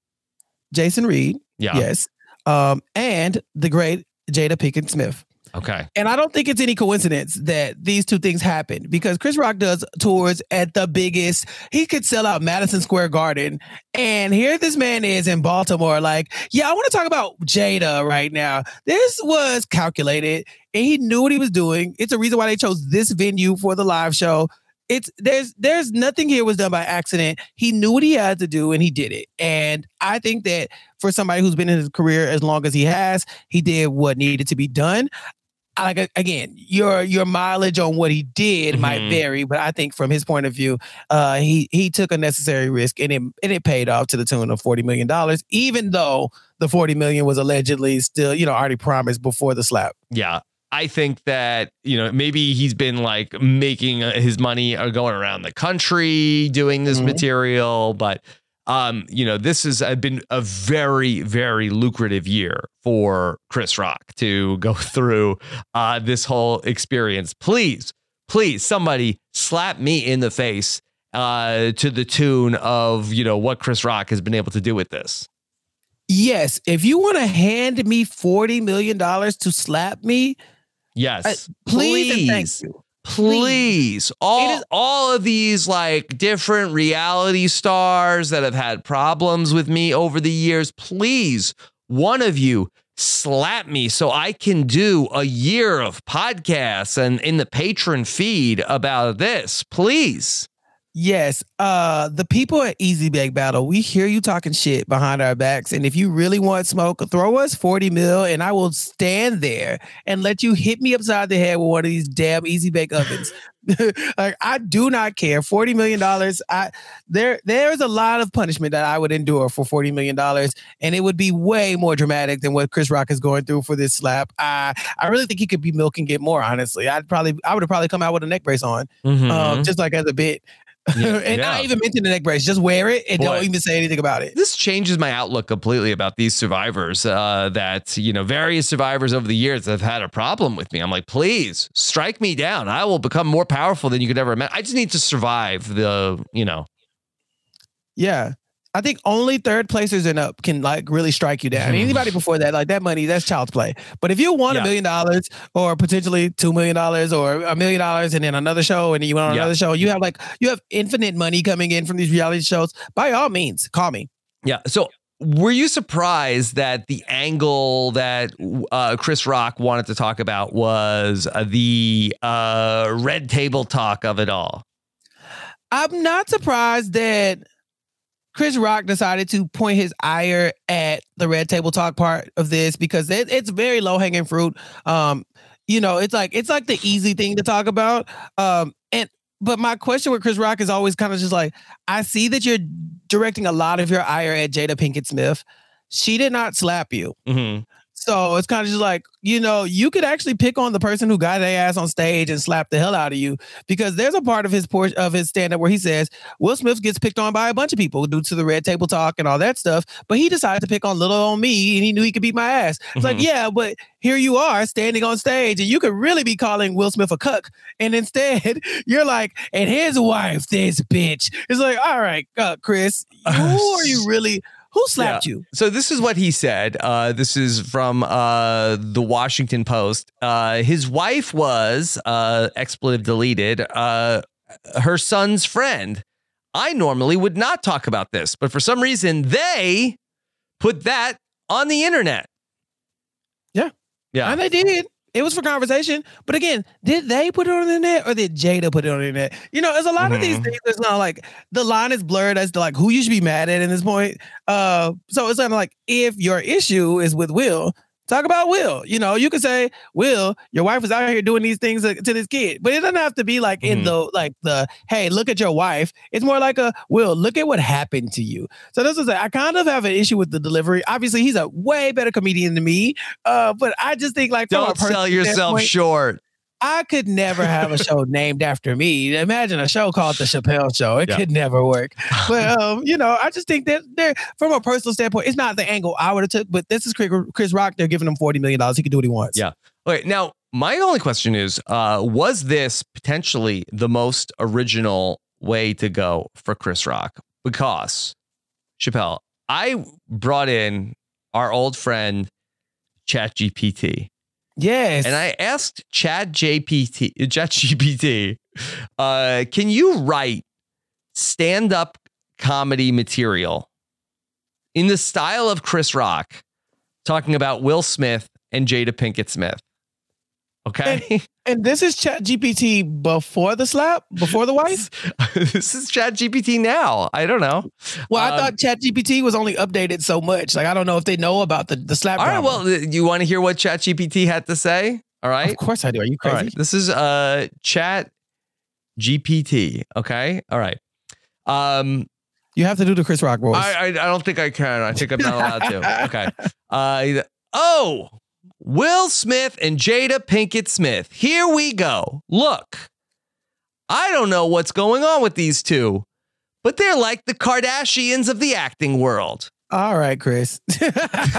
Yeah. Yes. And the great Jada Pinkett Smith. Okay. And I don't think it's any coincidence that these two things happened because Chris Rock does tours at the biggest. He could sell out Madison Square Garden. And here this man is in Baltimore I want to talk about Jada right now. This was calculated and he knew what he was doing. It's a reason why they chose this venue for the live show. There's nothing here was done by accident. He knew what he had to do and he did it. And I think that for somebody who's been in his career as long as he has, he did what needed to be done. Again, your mileage on what he did might vary, but I think from his point of view, he took a necessary risk and it paid off to the tune of $40 million, even though the $40 million was allegedly still, already promised before the slap. Yeah. I think that, maybe he's been making his money going around the country doing this material. But, this has been a very, very lucrative year for Chris Rock to go through this whole experience. Please, somebody slap me in the face to the tune of, what Chris Rock has been able to do with this. Yes. If you want to hand me $40 million to slap me, yes, please and thank you. Please, all of these like different reality stars that have had problems with me over the years, please, one of you slap me so I can do a year of podcasts and in the patron feed about this, please. Yes, the people at Easy Bake Battle, we hear you talking shit behind our backs, and if you really want smoke, throw us 40 mil, and I will stand there and let you hit me upside the head with one of these damn Easy Bake ovens. Like, I do not care. $40 million. There's a lot of punishment that I would endure for $40 million, and it would be way more dramatic than what Chris Rock is going through for this slap. I really think he could be milk and get more. Honestly, I would have probably come out with a neck brace on, just like as a bit. And not even mention the neck brace, just wear it and don't even say anything about it. This changes my outlook completely about these survivors that, various survivors over the years have had a problem with me. I'm like, please strike me down. I will become more powerful than you could ever imagine. I just need to survive Yeah. I think only third placers and up can like really strike you down. Anybody before that, like that money, that's child's play. But if you won $1 million or potentially $2 million or $1 million and then another show and then you went on another show, you have infinite money coming in from these reality shows. By all means, call me. Yeah. So were you surprised that the angle that Chris Rock wanted to talk about was the red table talk of it all? I'm not surprised that Chris Rock decided to point his ire at the red table talk part of this because it's very low hanging fruit. It's like the easy thing to talk about. But my question with Chris Rock is always kind of just like, I see that you're directing a lot of your ire at Jada Pinkett Smith. She did not slap you. Mm-hmm. So it's kind of just like, you could actually pick on the person who got their ass on stage and slap the hell out of you, because there's a part of his stand-up where he says Will Smith gets picked on by a bunch of people due to the red table talk and all that stuff, but he decided to pick on little on me and he knew he could beat my ass. It's like, yeah, but here you are standing on stage and you could really be calling Will Smith a cuck. And instead you're like, and his wife, this bitch. It's like, all right, Chris, who are you really... Who slapped you? So this is what he said. This is from the Washington Post. His wife was, expletive deleted, her son's friend. I normally would not talk about this, but for some reason they put that on the internet. Yeah. And they did. It was for conversation. But again, did they put it on the internet or did Jada put it on the internet? There's a lot of these things that's not like the line is blurred as to like who you should be mad at in this point. So it's kind of like, if your issue is with Will, talk about Will. You could say, Will, your wife was out here doing these things to this kid. But it doesn't have to be like in the hey, look at your wife. It's more like Will, look at what happened to you. So this is I kind of have an issue with the delivery. Obviously, he's a way better comedian than me. But I just think like, don't sell yourself short. I could never have a show named after me. Imagine a show called The Chappelle Show. It could never work. But, I just think that from a personal standpoint, it's not the angle I would have took, but this is Chris Rock. They're giving him $40 million. He can do what he wants. Yeah. Okay. Now, my only question is, was this potentially the most original way to go for Chris Rock? Because, Chappelle, I brought in our old friend, ChatGPT. Yes. And I asked ChatGPT, can you write stand-up comedy material in the style of Chris Rock talking about Will Smith and Jada Pinkett Smith? Okay. And this is ChatGPT before the slap, before the wife? This is ChatGPT now. I don't know. Well, I thought ChatGPT was only updated so much. Like, I don't know if they know about the slap. All right. Well, you want to hear what ChatGPT had to say? All right. Of course I do. Are you crazy? All right. This is ChatGPT. Okay. All right. You have to do the Chris Rock voice. I don't think I can. I think I'm not allowed to. Okay. Will Smith and Jada Pinkett Smith. Here we go. Look, I don't know what's going on with these two, but they're like the Kardashians of the acting world. All right, Chris. They're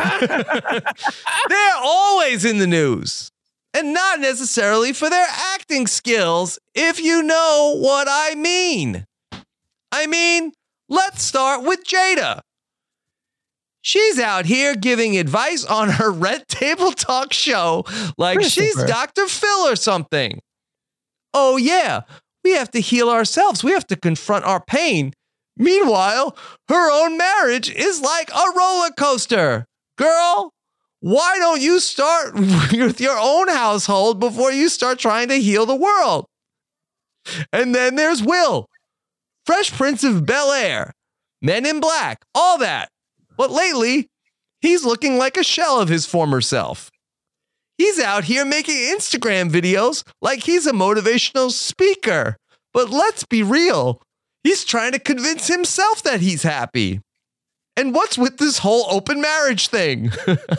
always in the news, and not necessarily for their acting skills, if you know what I mean. Let's start with Jada. She's out here giving advice on her Red Table Talk show like she's Dr. Phil or something. Oh, yeah, we have to heal ourselves. We have to confront our pain. Meanwhile, her own marriage is like a roller coaster. Girl, why don't you start with your own household before you start trying to heal the world? And then there's Will, Fresh Prince of Bel-Air, Men in Black, all that. But lately, he's looking like a shell of his former self. He's out here making Instagram videos like he's a motivational speaker. But let's be real. He's trying to convince himself that he's happy. And what's with this whole open marriage thing?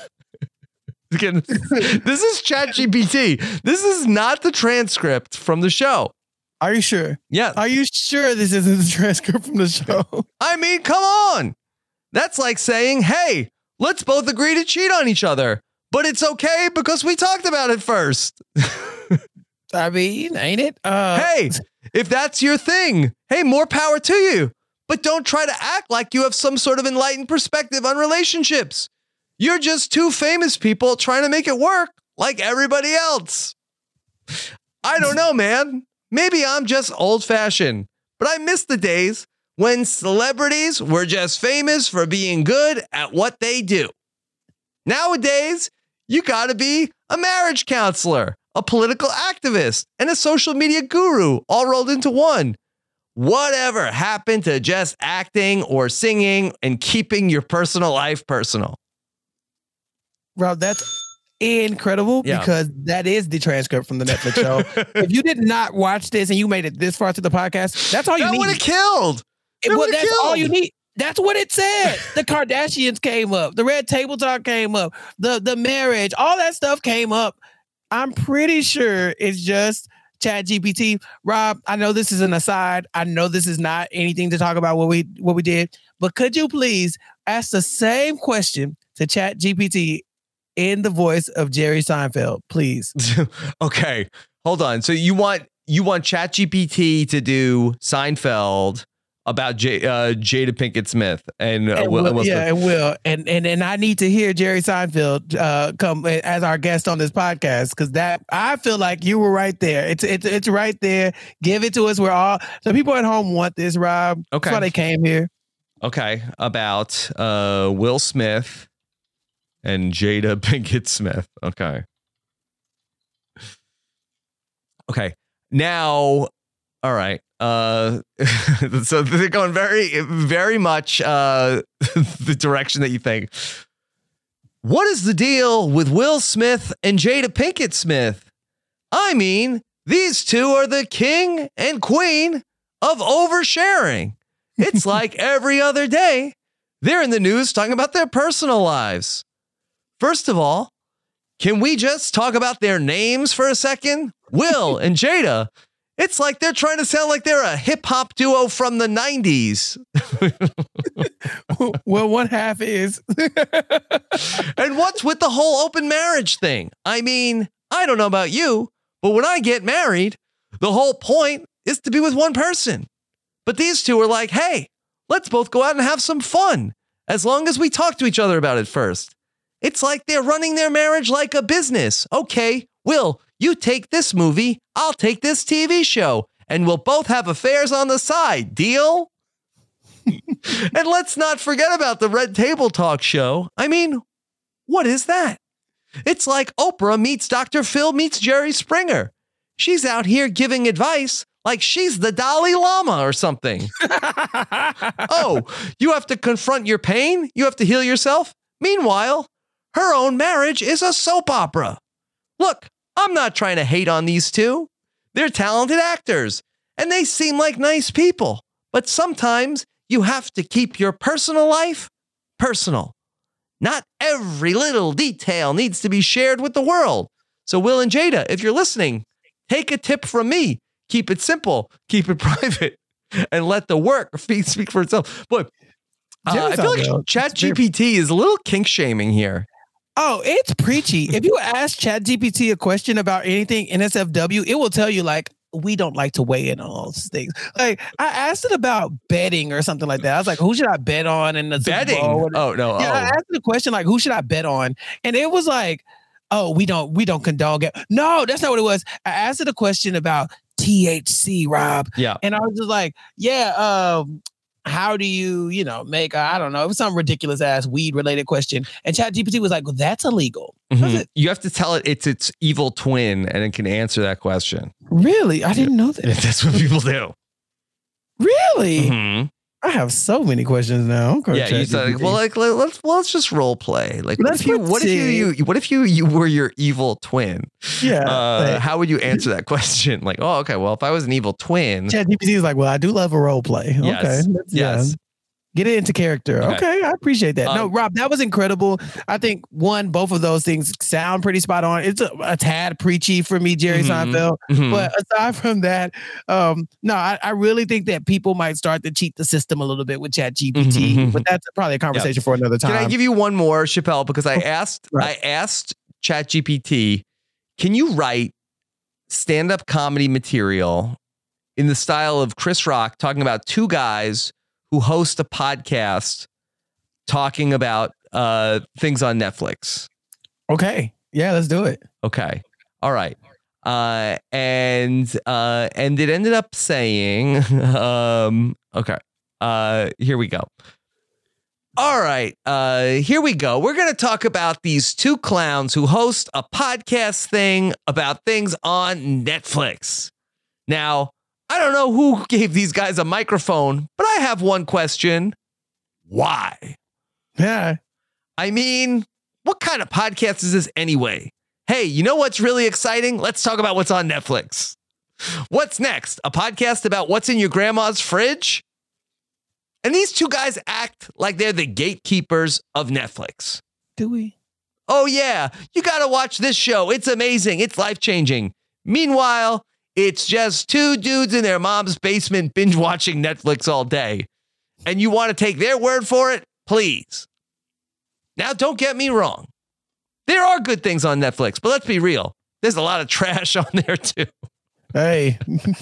Again, this is ChatGPT. This is not the transcript from the show. Are you sure? Yeah. Are you sure this isn't the transcript from the show? I mean, come on. That's like saying, hey, let's both agree to cheat on each other. But it's okay because we talked about it first. I mean, ain't it? Hey, if that's your thing, hey, more power to you. But don't try to act like you have some sort of enlightened perspective on relationships. You're just two famous people trying to make it work like everybody else. I don't know, man. Maybe I'm just old-fashioned, but I miss the days when celebrities were just famous for being good at what they do. Nowadays, you got to be a marriage counselor, a political activist, and a social media guru all rolled into one. Whatever happened to just acting or singing and keeping your personal life personal? Rob, that's incredible because that is the transcript from the Netflix show. If you did not watch this and you made it this far to the podcast, that's all you need. That would have killed. That's all you need. That's what it said. The Kardashians came up. The Red Table Talk came up. The marriage, all that stuff came up. I'm pretty sure it's just ChatGPT. Rob, I know this is an aside. I know this is not anything to talk about what we did, but could you please ask the same question to ChatGPT in the voice of Jerry Seinfeld, please? Okay, hold on. So you want ChatGPT to do Seinfeld about Jada Pinkett Smith and Will Smith. And Will, and I need to hear Jerry Seinfeld come as our guest on this podcast because that I feel like you were right there. It's right there. Give it to us. We're all so people at home want this, Rob. Okay, that's why they came here. Okay, about Will Smith and Jada Pinkett Smith. Okay. Now, all right. So they're going very, very much the direction that you think. What is the deal with Will Smith and Jada Pinkett Smith? I mean, these two are the king and queen of oversharing. It's like every other day, they're in the news talking about their personal lives. First of all, can we just talk about their names for a second? Will and Jada. It's like they're trying to sound like they're a hip hop duo from the 90s. Well, one half is. And what's with the whole open marriage thing? I mean, I don't know about you, but when I get married, the whole point is to be with one person. But these two are like, hey, let's both go out and have some fun, as long as we talk to each other about it first. It's like they're running their marriage like a business. Okay, Will, you take this movie, I'll take this TV show, and we'll both have affairs on the side. Deal? And let's not forget about the Red Table Talk show. I mean, what is that? It's like Oprah meets Dr. Phil meets Jerry Springer. She's out here giving advice like she's the Dalai Lama or something. Oh, you have to confront your pain? You have to heal yourself? Meanwhile, her own marriage is a soap opera. Look, I'm not trying to hate on these two. They're talented actors, and they seem like nice people. But sometimes you have to keep your personal life personal. Not every little detail needs to be shared with the world. So Will and Jada, if you're listening, take a tip from me. Keep it simple, keep it private, and let the work speak for itself. Boy, I feel like ChatGPT is a little kink shaming here. Oh, it's preachy. If you ask ChatGPT a question about anything NSFW, it will tell you like, we don't like to weigh in on all these things. Like I asked it about betting or something like that. I was like, who should I bet on in the betting? Super Bowl? Oh no. Yeah, I asked the question like, who should I bet on? And it was like, oh, we don't condone it. No, that's not what it was. I asked it a question about THC, Rob. Yeah. And I was just like, how do you, make, I don't know, it was some ridiculous ass weed related question. And ChatGPT was like, well, that's illegal. Mm-hmm. You have to tell it it's its evil twin and it can answer that question. Really? I didn't know that. That's what people do. Really? Mm-hmm. I have so many questions now. Yeah, you said, well, let's just role play. Like, what if you were your evil twin? Yeah. How would you answer that question? Like, oh, okay. Well, if I was an evil twin, ChatGPT is like, well, I do love a role play. Yes. Okay. Yes. Get it into character. Okay, I appreciate that. No, Rob, that was incredible. I think both of those things sound pretty spot on. It's a tad preachy for me, Jerry Seinfeld. But aside from that, I really think that people might start to cheat the system a little bit with ChatGPT. But that's probably a conversation for another time. Can I give you one more, Chappelle? Because I asked ChatGPT, can you write stand-up comedy material in the style of Chris Rock talking about two guys who host a podcast talking about things on Netflix? Okay. Yeah, let's do it. Okay. All right. And it ended up saying, okay. Here we go. All right. Here we go. We're going to talk about these two clowns who host a podcast thing about things on Netflix. Now, I don't know who gave these guys a microphone, but I have one question. Why? Yeah. I mean, what kind of podcast is this anyway? Hey, you know what's really exciting? Let's talk about what's on Netflix. What's next? A podcast about what's in your grandma's fridge? And these two guys act like they're the gatekeepers of Netflix. Do we? Oh, yeah. You got to watch this show. It's amazing. It's life-changing. Meanwhile, it's just two dudes in their mom's basement binge watching Netflix all day. And you want to take their word for it? Please. Now, don't get me wrong. There are good things on Netflix, but let's be real. There's a lot of trash on there, too. Hey.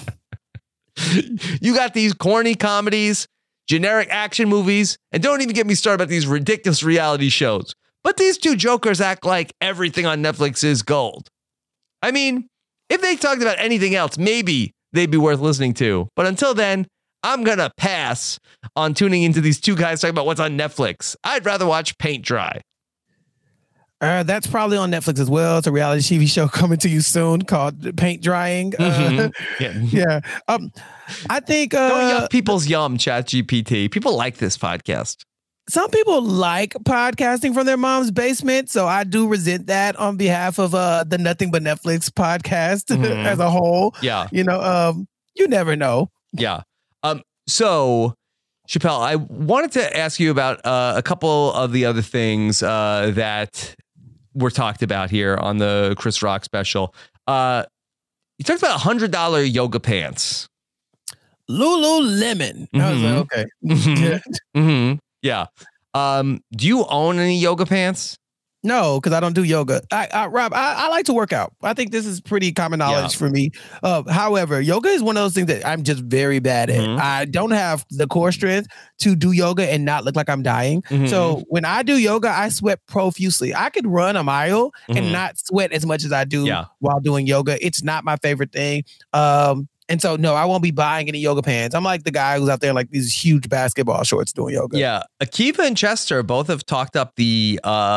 You got these corny comedies, generic action movies, and don't even get me started about these ridiculous reality shows. But these two jokers act like everything on Netflix is gold. I mean, if they talked about anything else, maybe they'd be worth listening to. But until then, I'm going to pass on tuning into these two guys talking about what's on Netflix. I'd rather watch paint dry. That's probably on Netflix as well. It's a reality TV show coming to you soon called Paint Drying. Yeah. I think... Don't yuck people's yum, ChatGPT. People like this podcast. Some people like podcasting from their mom's basement, so I do resent that on behalf of the Nothing But Netflix podcast as a whole. Yeah. You never know. Yeah. So, Chappelle, I wanted to ask you about a couple of the other things that were talked about here on the Chris Rock special. You talked about $100 yoga pants. Lululemon. I was like, okay. Yeah. Do you own any yoga pants? No, because I don't do yoga. Rob, I like to work out. I think this is pretty common knowledge for me. However, yoga is one of those things that I'm just very bad at. I don't have the core strength to do yoga and not look like I'm dying. So when I do yoga, I sweat profusely. I could run a mile and not sweat as much as I do while doing yoga. It's not my favorite thing. And so, no, I won't be buying any yoga pants. I'm like the guy who's out there like these huge basketball shorts doing yoga. Yeah. Akiva and Chester both have talked up the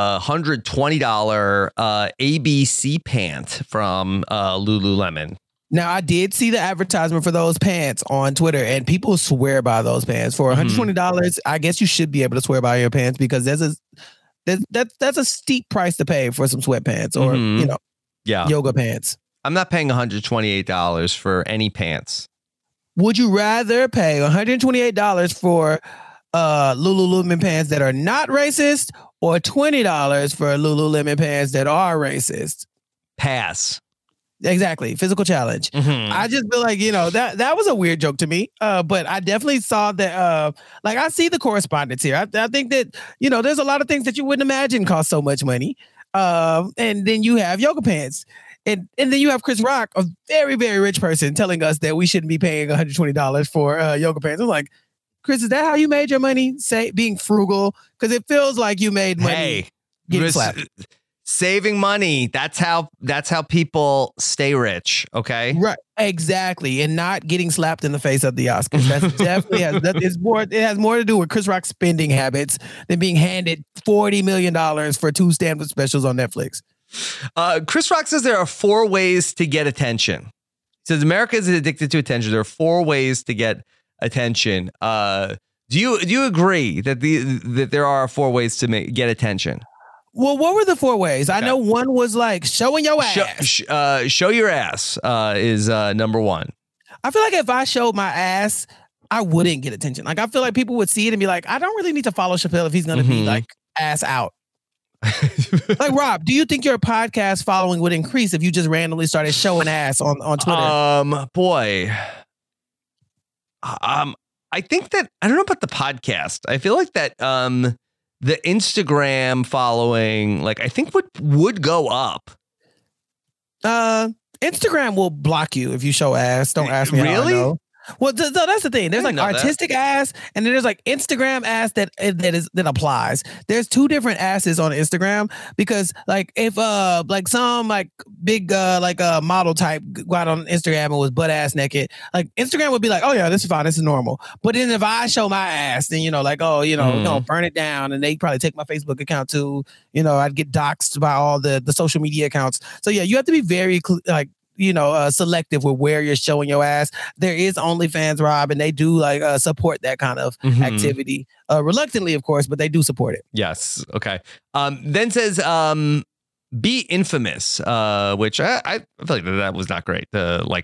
$120 ABC pant from Lululemon. Now, I did see the advertisement for those pants on Twitter, and people swear by those pants. For $120, I guess you should be able to swear by your pants because that's a steep price to pay for some sweatpants or, yoga pants. I'm not paying $128 for any pants. Would you rather pay $128 for Lululemon pants that are not racist or $20 for Lululemon pants that are racist? Pass. Exactly. Physical challenge. I just feel like, that was a weird joke to me. But I definitely saw that, I see the correspondence here. I think that, there's a lot of things that you wouldn't imagine cost so much money. And then you have yoga pants. And then you have Chris Rock, a very, very rich person, telling us that we shouldn't be paying $120 for yoga pants. I'm like, Chris, is that how you made your money? Say being frugal? Because it feels like you made money getting slapped. Saving money. That's how people stay rich. Okay. Right. Exactly. And not getting slapped in the face at the Oscars. That's definitely it has more to do with Chris Rock's spending habits than being handed $40 million for 2 stand-up specials on Netflix. Chris Rock says there are 4 ways to get attention. He says America is addicted to attention. There are 4 ways to get attention. Do you agree that there are 4 ways to get attention? Well, what were the 4 ways? I know one was like showing your ass. Show your ass is number 1. I feel like if I showed my ass, I wouldn't get attention. Like I feel like people would see it and be like, I don't really need to follow Chappelle if he's going to be like ass out. Like Rob, do you think your podcast following would increase if you just randomly started showing ass on Twitter? Boy. I think that I don't know about the podcast. I feel like that the Instagram following, like I think would go up. Instagram will block you if you show ass. Don't ask me. Really? How I know. Well, that's the thing. There's like artistic ass, and then there's like Instagram ass that applies. There's 2 different asses on Instagram because like if like some like big model type go out on Instagram and was butt ass naked, like Instagram would be like, oh yeah, this is fine, this is normal. But then if I show my ass, then like no, burn it down, and they probably take my Facebook account too. I'd get doxxed by all the social media accounts. So yeah, you have to be very selective with where you're showing your ass. There is OnlyFans, Rob, and they do support that kind of activity. Reluctantly, of course, but they do support it. Yes. Okay. Then says, be infamous, which I feel like that was not great.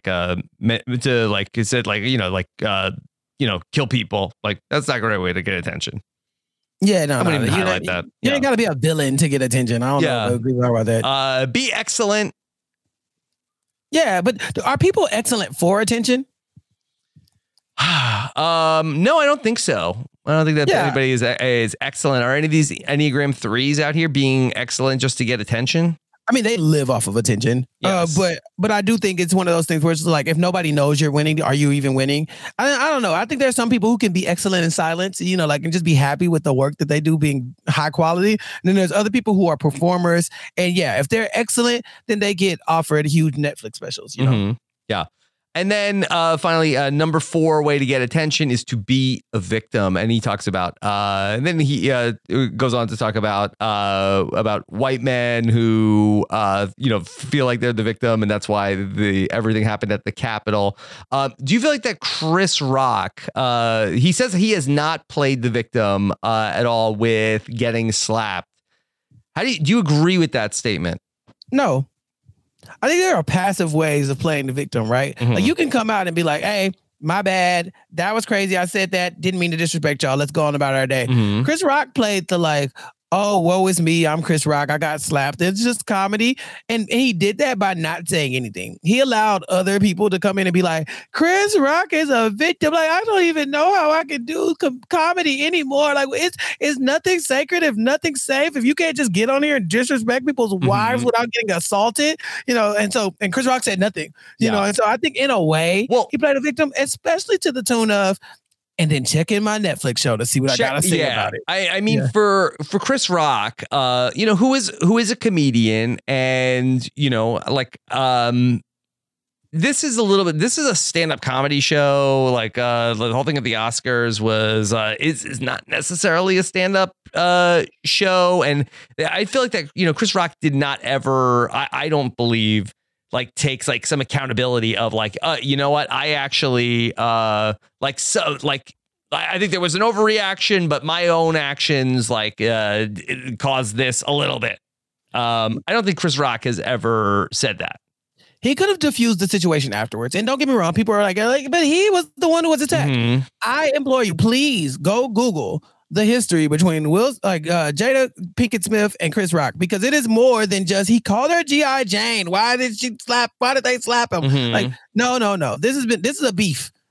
It said kill people. Like that's not a great way to get attention. Yeah, no, I'm gonna even highlight that. You ain't got to be a villain to get attention. I don't know if I agree about that. Be excellent. Yeah, but are people excellent for attention? No, I don't think so. I don't think that anybody is excellent. Are any of these Enneagram 3s out here being excellent just to get attention? I mean, they live off of attention. Yes. But I do think it's one of those things where it's like, if nobody knows you're winning, are you even winning? I don't know. I think there's some people who can be excellent in silence, and just be happy with the work that they do being high quality. And then there's other people who are performers. And yeah, if they're excellent, then they get offered huge Netflix specials, Yeah. And then finally, number 4 way to get attention is to be a victim. And he talks about, and then he goes on to talk about white men who, feel like they're the victim. And that's why everything happened at the Capitol. Do you feel like that Chris Rock, he says he has not played the victim at all with getting slapped. Do you agree with that statement? No. I think there are passive ways of playing the victim, right? Like you can come out and be like, hey, my bad. That was crazy. I said that. Didn't mean to disrespect y'all. Let's go on about our day. Chris Rock played the oh, woe is me. I'm Chris Rock. I got slapped. It's just comedy. And he did that by not saying anything. He allowed other people to come in and be like, Chris Rock is a victim. Like, I don't even know how I can do comedy anymore. Like, it's nothing sacred if nothing's safe. If you can't just get on here and disrespect people's wives without getting assaulted, and Chris Rock said nothing, you know? And so I think in a way, he played a victim, especially to the tune of, and then check in my Netflix show to see what I gotta say about it. I mean, for Chris Rock, who is a comedian, and this is a stand-up comedy show. Like the whole thing at the Oscars was is not necessarily a stand-up show, and I feel like that Chris Rock did not ever. I don't believe takes some accountability of you know what, I actually I think there was an overreaction, but my own actions caused this a little bit. I don't think Chris Rock has ever said that. He could have diffused the situation afterwards. And don't get me wrong, people are like, but he was the one who was attacked. I implore you, please go Google the history between Jada Pinkett Smith and Chris Rock, because it is more than just he called her G.I. Jane. Why did they slap him? No. This is a beef.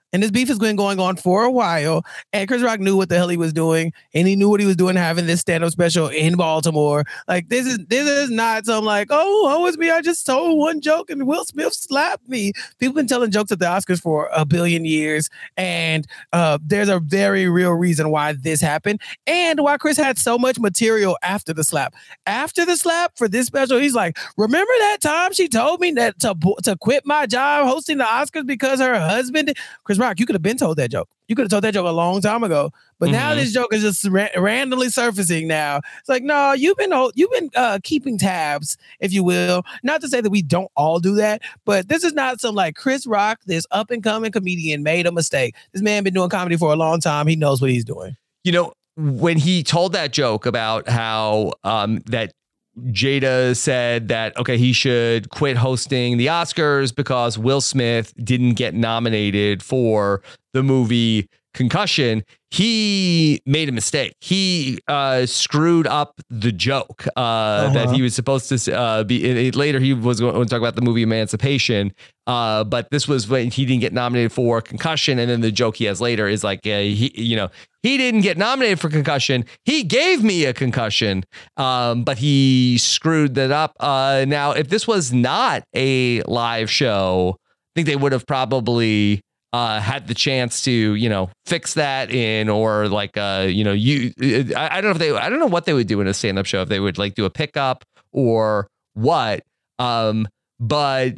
And this beef has been going on for a while. And Chris Rock knew what the hell he was doing. And he knew what he was doing having this stand-up special in Baltimore. Like, this is not some like, oh, it's me. I just told one joke and Will Smith slapped me. People been telling jokes at the Oscars for a billion years. And there's a very real reason why this happened. And why Chris had so much material after the slap. After the slap for this special, he's like, remember that time she told me that to quit my job hosting the Oscars because her husband... Chris Rock, you could have been told that joke. You could have told that joke a long time ago. But now this joke is just randomly surfacing now. It's like, no, you've been keeping tabs, if you will. Not to say that we don't all do that, but this is not some like Chris Rock, this up and coming comedian, made a mistake. This man been doing comedy for a long time. He knows what he's doing. You know, when he told that joke about how that Jada said that, okay, he should quit hosting the Oscars because Will Smith didn't get nominated for the movie Concussion, he made a mistake. He screwed up the joke that he was supposed to be. Later, he was going to talk about the movie Emancipation, but this was when he didn't get nominated for Concussion. And then the joke he has later is like, he didn't get nominated for Concussion. He gave me a concussion, but he screwed that up. Now, if this was not a live show, I think they would have probably had the chance to, fix that in, or like, I don't know what they would do in a stand-up show, if they would like do a pickup or what. But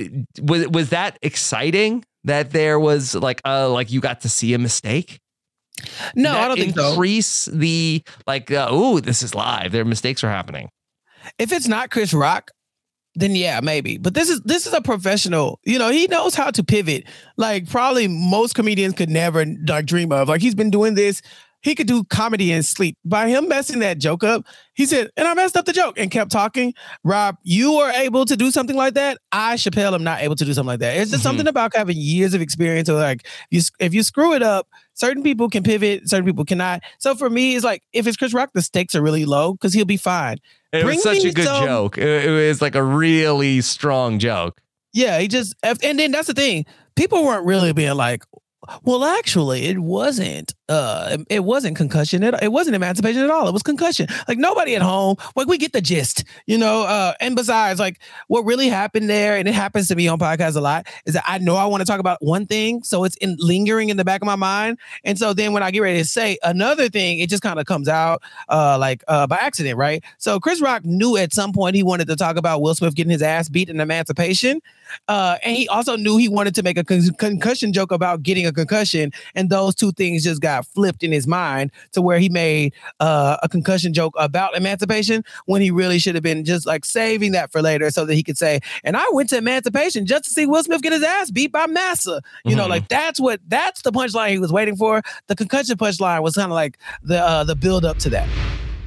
was that exciting that there was like you got to see a mistake? No, I don't think so. Increase the this is live. Their mistakes are happening. If it's not Chris Rock, then yeah, maybe. But this is a professional. He knows how to pivot. Like probably most comedians could never dream of. Like he's been doing this. He could do comedy and sleep. By him messing that joke up, he said, and I messed up the joke and kept talking. Rob, you are able to do something like that. I, Chappelle, am not able to do something like that. It's just something about having years of experience. Or like, if you screw it up, certain people can pivot, certain people cannot. So for me, it's like, if it's Chris Rock, the stakes are really low because he'll be fine. It was such a good joke. It was like a really strong joke. Yeah, and then that's the thing. People weren't really being like, well, actually, it wasn't concussion. It wasn't emancipation at all. It was concussion. Like nobody at home, like we get the gist, and besides, like what really happened there, and it happens to me on podcasts a lot, is that I know I want to talk about one thing. So it's lingering in the back of my mind. And so then when I get ready to say another thing, it just kind of comes out by accident. Right. So Chris Rock knew at some point he wanted to talk about Will Smith getting his ass beat in Emancipation. And he also knew he wanted to make a concussion joke about getting a concussion. And those two things just got flipped in his mind to where he made a concussion joke about Emancipation when he really should have been just like saving that for later so that he could say, and I went to Emancipation just to see Will Smith get his ass beat by Massa. Like that's the punchline he was waiting for. The concussion punchline was kind of like the build up to that.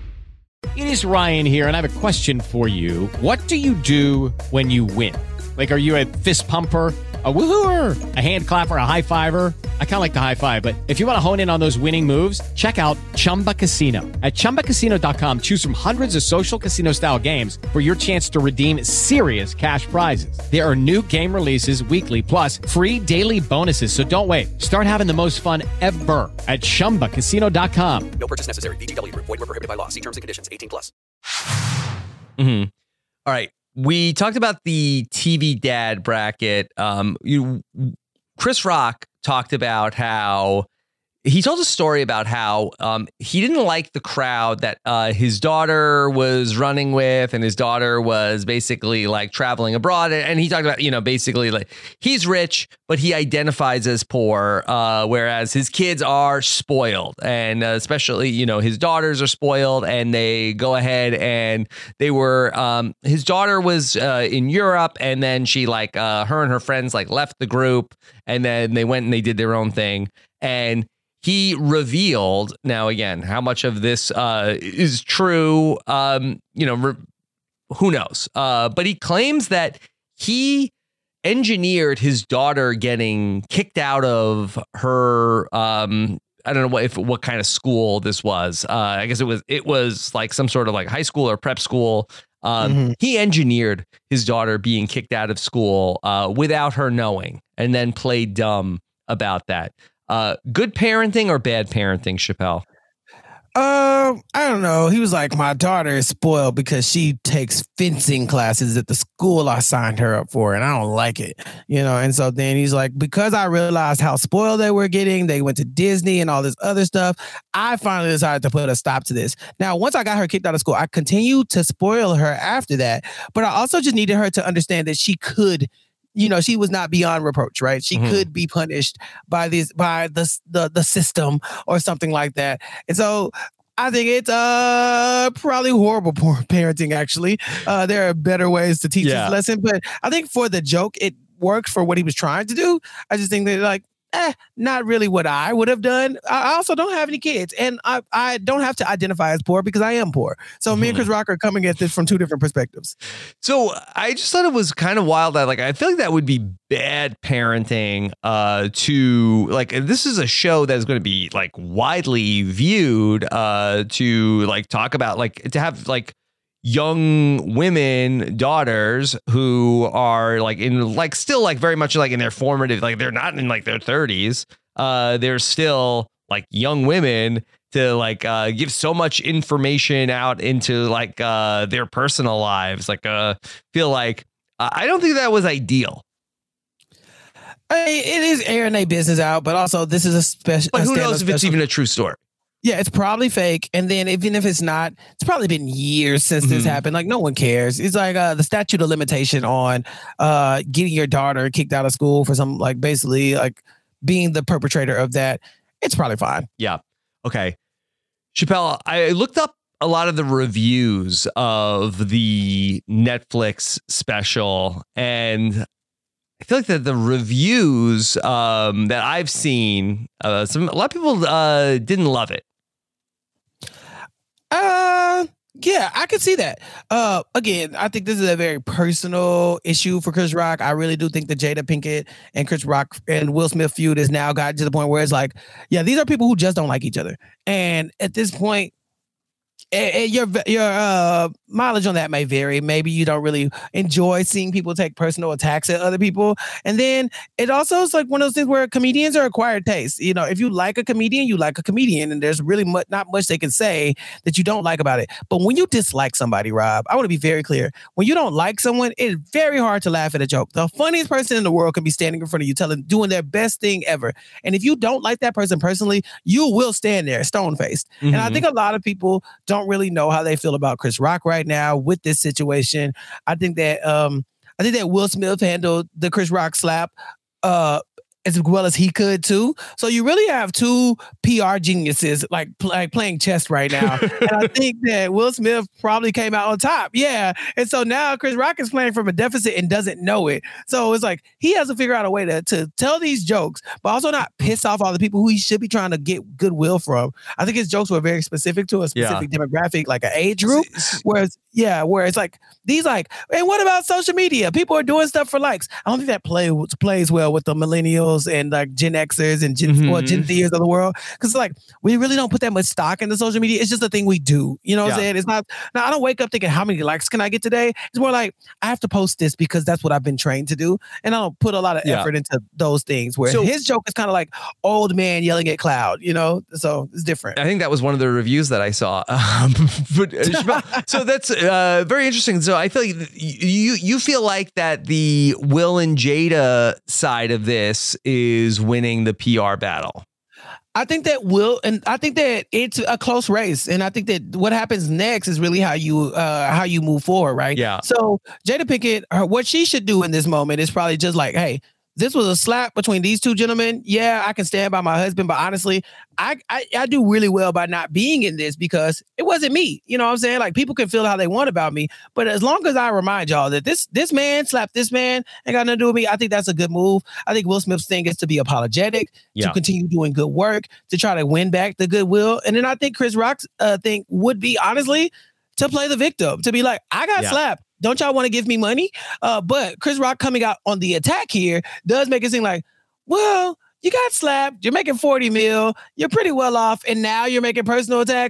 It is Ryan here, and I have a question for you. What do you do when you win? Like, are you a fist pumper, a woohooer, a hand clapper, a high fiver? I kind of like the high five, but if you want to hone in on those winning moves, check out Chumba Casino. At ChumbaCasino.com, choose from hundreds of social casino style games for your chance to redeem serious cash prizes. There are new game releases weekly, plus free daily bonuses. So don't wait. Start having the most fun ever at ChumbaCasino.com. No purchase necessary. VGW. Void where prohibited by law. See terms and conditions. 18+. All right. We talked about the TV dad bracket. Chris Rock talked about how he told a story about how he didn't like the crowd that his daughter was running with, and his daughter was basically like traveling abroad. And he talked about, basically like he's rich, but he identifies as poor, whereas his kids are spoiled. And especially, his daughters are spoiled, and they go ahead and they were his daughter was in Europe, and then she her and her friends left the group, and then they went and they did their own thing. And he revealed, now again, how much of this is true, who knows? But he claims that he engineered his daughter getting kicked out of her, I don't know what kind of school this was. I guess it was like some sort of like high school or prep school. He engineered his daughter being kicked out of school without her knowing, and then played dumb about that. Good parenting or bad parenting, Chappelle? I don't know. He was like, my daughter is spoiled because she takes fencing classes at the school I signed her up for, and I don't like it, And so then he's like, because I realized how spoiled they were getting, they went to Disney and all this other stuff. I finally decided to put a stop to this. Now, once I got her kicked out of school, I continued to spoil her after that, but I also just needed her to understand that she could. She was not beyond reproach, right? She could be punished by the system or something like that. And so I think it's probably horrible parenting, actually. There are better ways to teach this lesson. But I think for the joke, it worked for what he was trying to do. I just think that not really what I would have done. I also don't have any kids, and I don't have to identify as poor because I am poor. So me and Chris Rock are coming at this from two different perspectives. So I just thought it was kind of wild that I feel like that would be bad parenting to this is a show that is going to be widely viewed to talk about to have young women daughters who are still very much in their formative, they're not in their 30s. They're still young women to give so much information out into their personal lives. Feel like I don't think that was ideal. It is airing their business out, but also this is a special. But who knows if it's even a true story? Yeah, it's probably fake. And then even if it's not, it's probably been years since this happened. No one cares. It's the statute of limitation on getting your daughter kicked out of school for some basically being the perpetrator of that. It's probably fine. Yeah. Okay. Chappelle, I looked up a lot of the reviews of the Netflix special, and I feel like the reviews that I've seen, a lot of people didn't love it. Yeah, I could see that. Again, I think this is a very personal issue for Chris Rock. I really do think the Jada Pinkett and Chris Rock and Will Smith feud has now gotten to the point where it's these are people who just don't like each other. And at this point, your mileage on that may vary. Maybe you don't really enjoy seeing people take personal attacks at other people. And then it also is one of those things where comedians are acquired taste. If you like a comedian, you like a comedian, and there's really not much they can say that you don't like about it. But when you dislike somebody, Rob, I want to be very clear. When you don't like someone, it's very hard to laugh at a joke. The funniest person in the world can be standing in front of you doing their best thing ever. And if you don't like that person personally, you will stand there stone-faced. And I think a lot of people don't really know how they feel about Chris Rock right now with this situation. I think that Will Smith handled the Chris Rock slap as well as he could too. So you really have two PR geniuses playing chess right now. And I think that Will Smith probably came out on top. Yeah. And so now Chris Rock is playing from a deficit and doesn't know it. So it's he has to figure out a way to tell these jokes, but also not piss off all the people who he should be trying to get goodwill from. I think his jokes were very specific to a specific demographic, an age group, where it's these and what about social media? People are doing stuff for likes. I don't think that plays well with the millennials and Gen Xers and Gen Zers of the world, because we really don't put that much stock into social media. It's just a thing we do. You know what I'm saying? It's not. Now I don't wake up thinking how many likes can I get today. It's more I have to post this because that's what I've been trained to do, and I don't put a lot of effort into those things. Where his joke is kind of old man yelling at cloud. So it's different. I think that was one of the reviews that I saw. So that's very interesting. So I feel like you feel like that the Will and Jada side of this is winning the PR battle. I think that I think that it's a close race, and I think that what happens next is really how you move forward, right? Yeah. So Jada Pinkett, what she should do in this moment is probably just hey, this was a slap between these two gentlemen. Yeah, I can stand by my husband, but honestly, I do really well by not being in this because it wasn't me. You know what I'm saying? People can feel how they want about me, but as long as I remind y'all that this man slapped this man, ain't got nothing to do with me, I think that's a good move. I think Will Smith's thing is to be apologetic, to continue doing good work, to try to win back the goodwill. And then I think Chris Rock's thing would be, honestly, to play the victim, to be I got slapped. Don't y'all want to give me money? But Chris Rock coming out on the attack here does make it seem well, you got slapped. You're making $40 million. You're pretty well off. And now you're making personal attacks.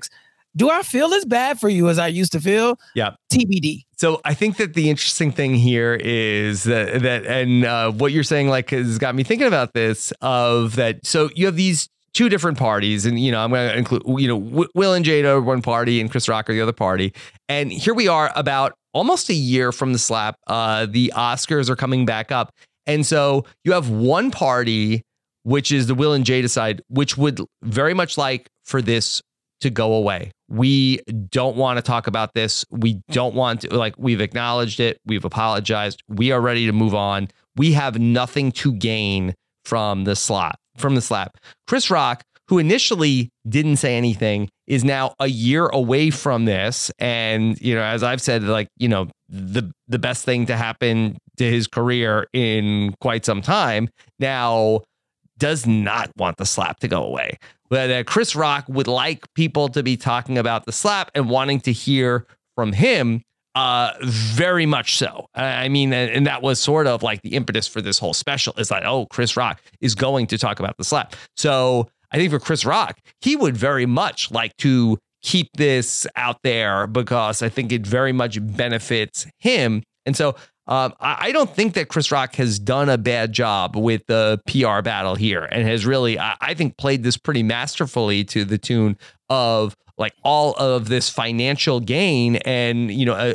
Do I feel as bad for you as I used to feel? Yeah. TBD. So I think that the interesting thing here is that what you're saying like has got me thinking about this of that. So you have these two different parties, and I'm going to include Will and Jada are one party and Chris Rock are the other party. And here we are about almost a year from the slap. The Oscars are coming back up, and so you have one party, which is the Will and Jada side, which would very much like for this to go away. We don't want to talk about this. We don't want to, we've acknowledged it. We've apologized. We are ready to move on. We have nothing to gain from the slap. Chris Rock, who initially didn't say anything, is now a year away from this. And, as I've said, the best thing to happen to his career in quite some time now does not want the slap to go away. But Chris Rock would like people to be talking about the slap and wanting to hear from him. Very much so. I mean, and that was sort of like the impetus for this whole special is like, oh, Chris Rock is going to talk about the slap. So I think for Chris Rock, he would very much like to keep this out there because I think it very much benefits him. And so I don't think that Chris Rock has done a bad job with the PR battle here and has really, I think, played this pretty masterfully to the tune of all of this financial gain and,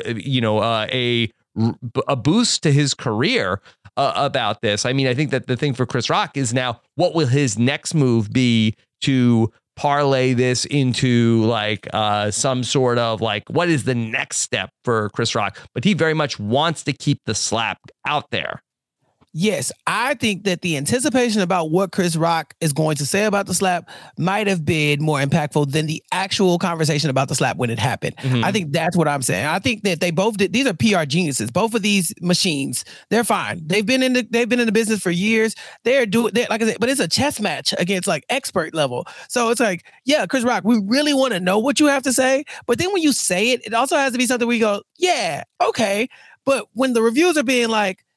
a boost to his career about this. I mean, I think that the thing for Chris Rock is now, what will his next move be to parlay this into some sort of what is the next step for Chris Rock? But he very much wants to keep the slap out there. Yes, I think that the anticipation about what Chris Rock is going to say about the slap might have been more impactful than the actual conversation about the slap when it happened. Mm-hmm. I think that's what I'm saying. I think that they both did. These are PR geniuses. Both of these machines, they're fine. They've been in the business for years. They're like I said, but it's a chess match against expert level. So it's yeah, Chris Rock, we really want to know what you have to say. But then when you say it, it also has to be something we go, yeah, okay. But when the reviews are being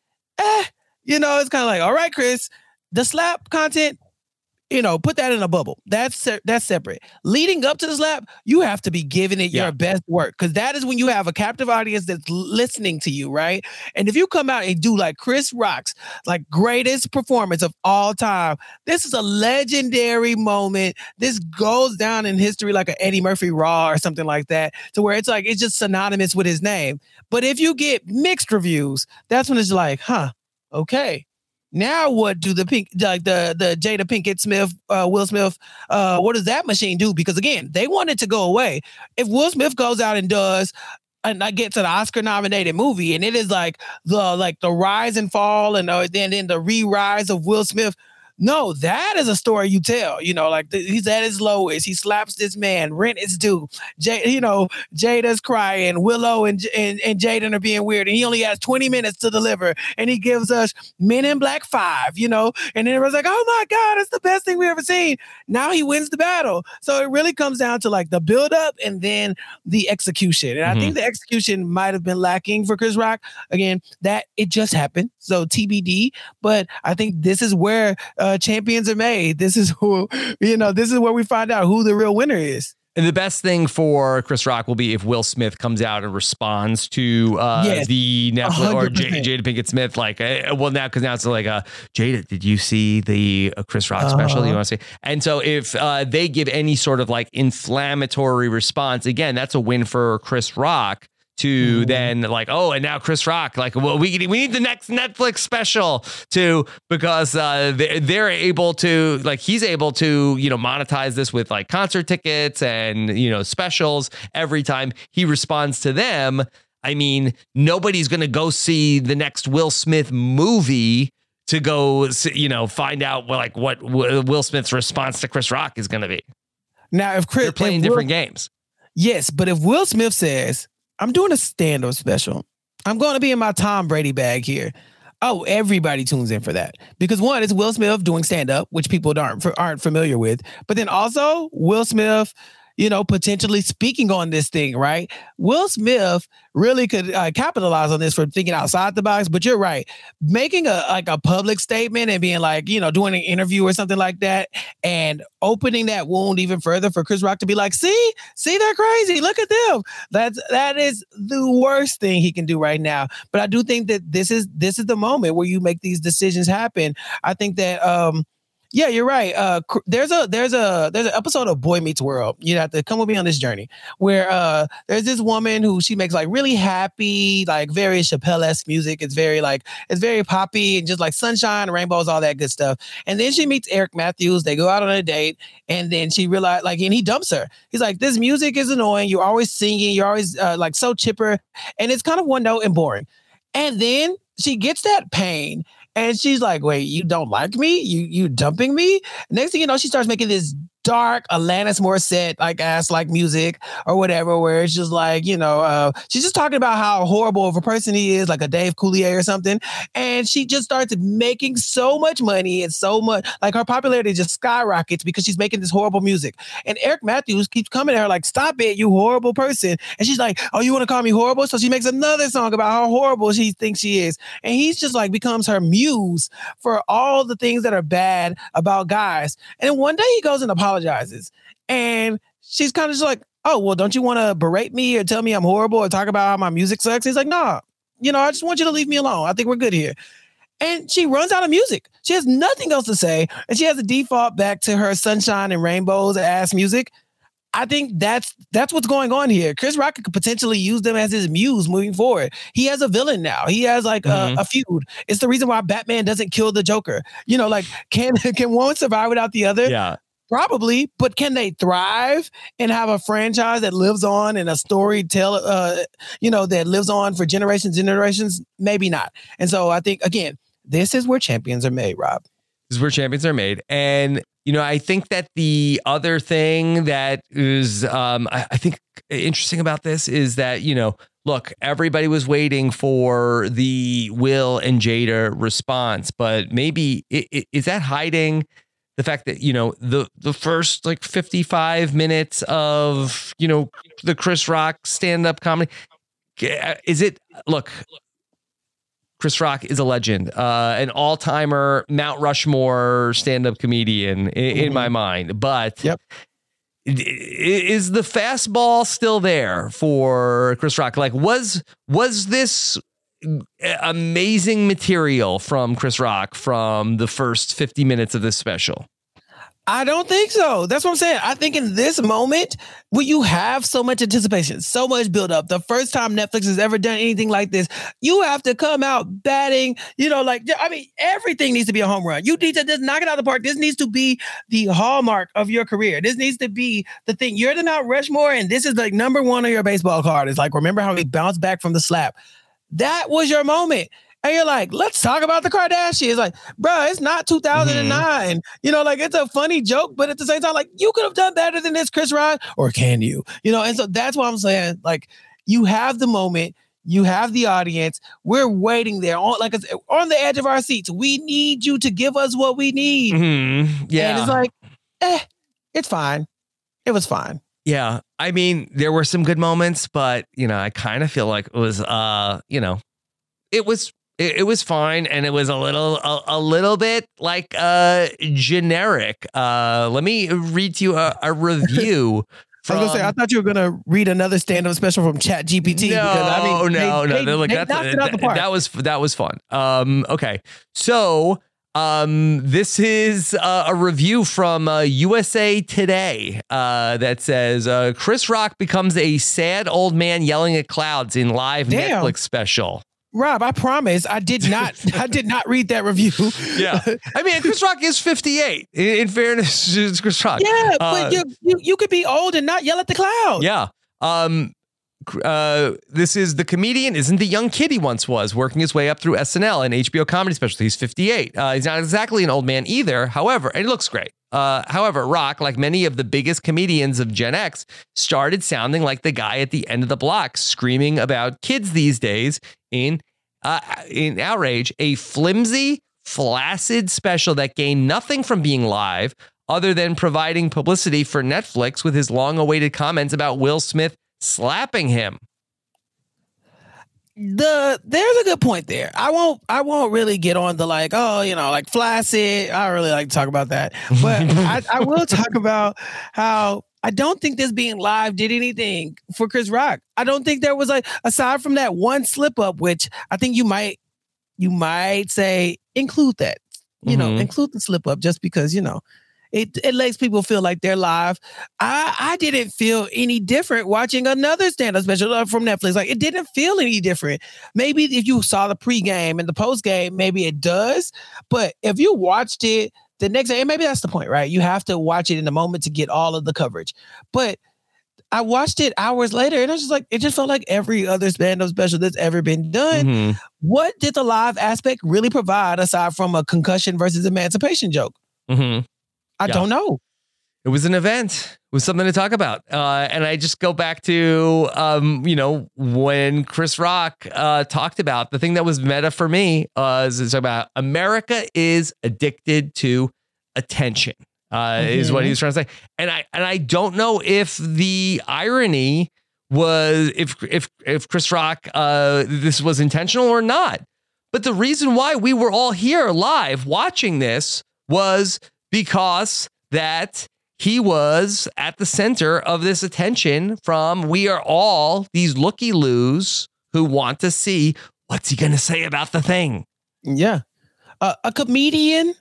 it's kind of all right, Chris, the slap content, put that in a bubble. That's separate. Leading up to the slap, you have to be giving it your best work because that is when you have a captive audience that's listening to you, right? And if you come out and do Chris Rock's greatest performance of all time, this is a legendary moment. This goes down in history like an Eddie Murphy Raw or something like that, to where it's it's just synonymous with his name. But if you get mixed reviews, that's when it's okay. Now what do the Jada Pinkett Smith, Will Smith, what does that machine do? Because again, they want it to go away. If Will Smith goes out and does and gets an Oscar nominated movie and it is the rise and fall and then the re-rise of Will Smith, no, that is a story you tell. He's at his lowest. He slaps this man. Rent is due. Jada's crying. Willow and Jaden are being weird. And he only has 20 minutes to deliver. And he gives us Men in Black 5, And then everyone's oh my God, it's the best thing we've ever seen. Now he wins the battle. So it really comes down to the buildup and then the execution. And I think the execution might have been lacking for Chris Rock. Again, that it just happened. So TBD. But I think this is where champions are made. This is this is where we find out who the real winner is. And the best thing for Chris Rock will be if Will Smith comes out and responds to the Netflix or Jada Pinkett Smith, because now it's Jada, did you see the Chris Rock special? You want to say? And so if they give any sort of inflammatory response, again, that's a win for Chris Rock. To then and now Chris Rock, we need the next Netflix special because they're able to he's able to monetize this with concert tickets and specials every time he responds to them. I mean, nobody's going to go see the next Will Smith movie to go find out what Will Smith's response to Chris Rock is going to be. Now, if Chris, they're playing different games. Yes, but if Will Smith says, I'm doing a stand-up special, I'm going to be in my Tom Brady bag here. Oh, everybody tunes in for that. Because one, it's Will Smith doing stand-up, which people aren't familiar with. But then also, Will Smith, potentially speaking on this thing, right? Will Smith really could capitalize on this for thinking outside the box. But you're right, making a public statement and being like, doing an interview or something like that, and opening that wound even further for Chris Rock to be like, see, they're crazy. Look at them. That is the worst thing he can do right now. But I do think that this is the moment where you make these decisions happen. I think that yeah, you're right. There's an episode of Boy Meets World. You have to come with me on this journey where there's this woman who she makes like really happy, like very Chappelle-esque music. It's very poppy and just like sunshine, rainbows, all that good stuff. And then she meets Eric Matthews. They go out on a date, and then she realized and he dumps her. He's like, this music is annoying. You're always singing. You're always like so chipper, and it's kind of one note and boring. And then she gets that pain. And she's like, wait, you don't like me? You dumping me? Next thing you know, she starts making this dark Alanis Morissette like music or whatever, where it's just like, she's just talking about how horrible of a person he is, like a Dave Coulier or something. And she just starts making so much money and so much, like her popularity just skyrockets because she's making this horrible music. And Eric Matthews keeps coming at her like, stop it, you horrible person. And she's like, oh, you want to call me horrible? So she makes another song about how horrible she thinks she is. And he's just like becomes her muse for all the things that are bad about guys. And then one day he goes and apologizes. And she's kind of just like, oh, well, don't you want to berate me or tell me I'm horrible or talk about how my music sucks? He's like, nah, I just want you to leave me alone. I think we're good here. And she runs out of music. She has nothing else to say. And she has to default back to her sunshine and rainbows ass music. I think that's what's going on here. Chris Rock could potentially use them as his muse moving forward. He has a villain now. He has a feud. It's the reason why Batman doesn't kill the Joker. Can one survive without the other? Yeah. Probably, but can they thrive and have a franchise that lives on and a story that lives on for generations and generations? Maybe not. And so I think, again, this is where champions are made, Rob. This is where champions are made. And, I think that the other thing that is, I think interesting about this is that, look, everybody was waiting for the Will and Jada response, but maybe is that hiding the fact that, the first 55 minutes of, the Chris Rock stand-up comedy, Chris Rock is a legend, an all-timer Mount Rushmore stand-up comedian in my mind. But is the fastball still there for Chris Rock? Like, was this amazing material from Chris Rock from the first 50 minutes of this special? I don't think so. That's what I'm saying. I think in this moment, when you have so much anticipation, so much buildup, the first time Netflix has ever done anything like this, you have to come out batting, everything needs to be a home run. You need to just knock it out of the park. This needs to be the hallmark of your career. This needs to be the thing. You're the Mount Rushmore, and this is like number one on your baseball card. It's like, remember how he bounced back from the slap? That was your moment. And you're like, let's talk about the Kardashians. Like, bro, it's not 2009. It's a funny joke, but at the same time, like, you could have done better than this, Chris Rock, or can you? And so that's what I'm saying. Like, you have the moment, you have the audience. We're waiting there on the edge of our seats. We need you to give us what we need. Mm-hmm. Yeah. And it's like, it's fine. It was fine. Yeah. I mean, there were some good moments, but, I kind of feel like it was, it was fine, and it was a little bit like generic. Let me read to you a review. I was gonna say, I thought you were gonna read another stand-up special from ChatGPT. No. Look, that was fun. Okay, so this is a review from USA Today that says Chris Rock becomes a sad old man yelling at clouds in live Netflix special. Rob, I promise I did not read that review. Yeah. I mean, Chris Rock is 58. In fairness to Chris Rock. Yeah, but you could be old and not yell at the cloud. Yeah. This is the comedian isn't the young kid he once was, working his way up through SNL and HBO comedy special. He's 58. He's not exactly an old man either. However, and he looks great. However, Rock, like many of the biggest comedians of Gen X, started sounding like the guy at the end of the block screaming about kids these days in outrage. A flimsy, flaccid special that gained nothing from being live, other than providing publicity for Netflix with his long-awaited comments about Will Smith slapping him. There's a good point there. I won't really get on the like flaccid. I don't really like to talk about that, but I will talk about how I don't think this being live did anything for Chris Rock. I don't think there was aside from that one slip up, which I think you might say include that, include the slip up just because, it makes people feel like they're live. I didn't feel any different watching another stand-up special from Netflix. Like, it didn't feel any different. Maybe if you saw the pregame and the postgame, maybe it does. But if you watched it the next day, and maybe that's the point, right? You have to watch it in the moment to get all of the coverage. But I watched it hours later, and I was just like, it just felt like every other stand-up special that's ever been done. Mm-hmm. What did the live aspect really provide aside from a concussion versus emancipation joke? Mm-hmm. I don't know. It was an event. It was something to talk about. And I just go back to, when Chris Rock talked about the thing that was meta for me is about America is addicted to attention, is what he was trying to say. And I don't know if the irony was if Chris Rock, this was intentional or not. But the reason why we were all here live watching this was because that he was at the center of this attention from we are all these looky-loos who want to see what's he going to say about the thing. Yeah. A comedian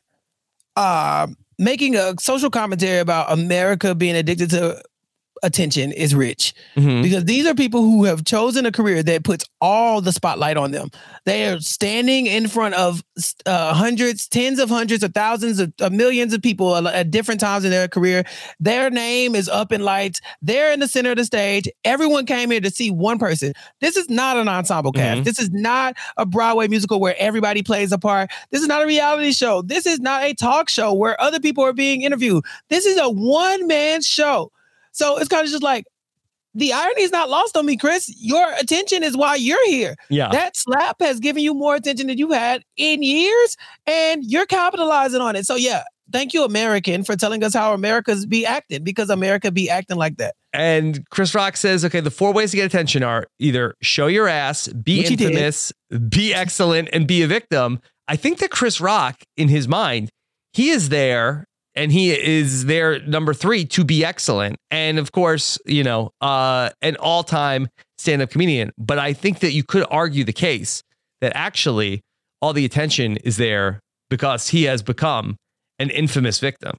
making a social commentary about America being addicted to attention is rich, because these are people who have chosen a career that puts all the spotlight on them. They are standing in front of tens of hundreds of thousands of millions of people at different times in their career. Their name is up in lights. They're in the center of the stage. Everyone came here to see one person. This is not an ensemble cast. This is not a Broadway musical where everybody plays a part. This is not a reality show. This is not a talk show where other people are being interviewed. This is a one-man show. So it's kind of just like, the irony is not lost on me, Chris. Your attention is why you're here. Yeah. That slap has given you more attention than you've had in years, and you're capitalizing on it. So yeah, thank you, American, for telling us how America's be acting, because America be acting like that. And Chris Rock says, okay, the 4 ways to get attention are either show your ass, be infamous, be excellent, and be a victim. I think that Chris Rock, in his mind, he is there. And he is there, number 3, to be excellent. And of course, an all-time stand-up comedian. But I think that you could argue the case that actually all the attention is there because he has become an infamous victim.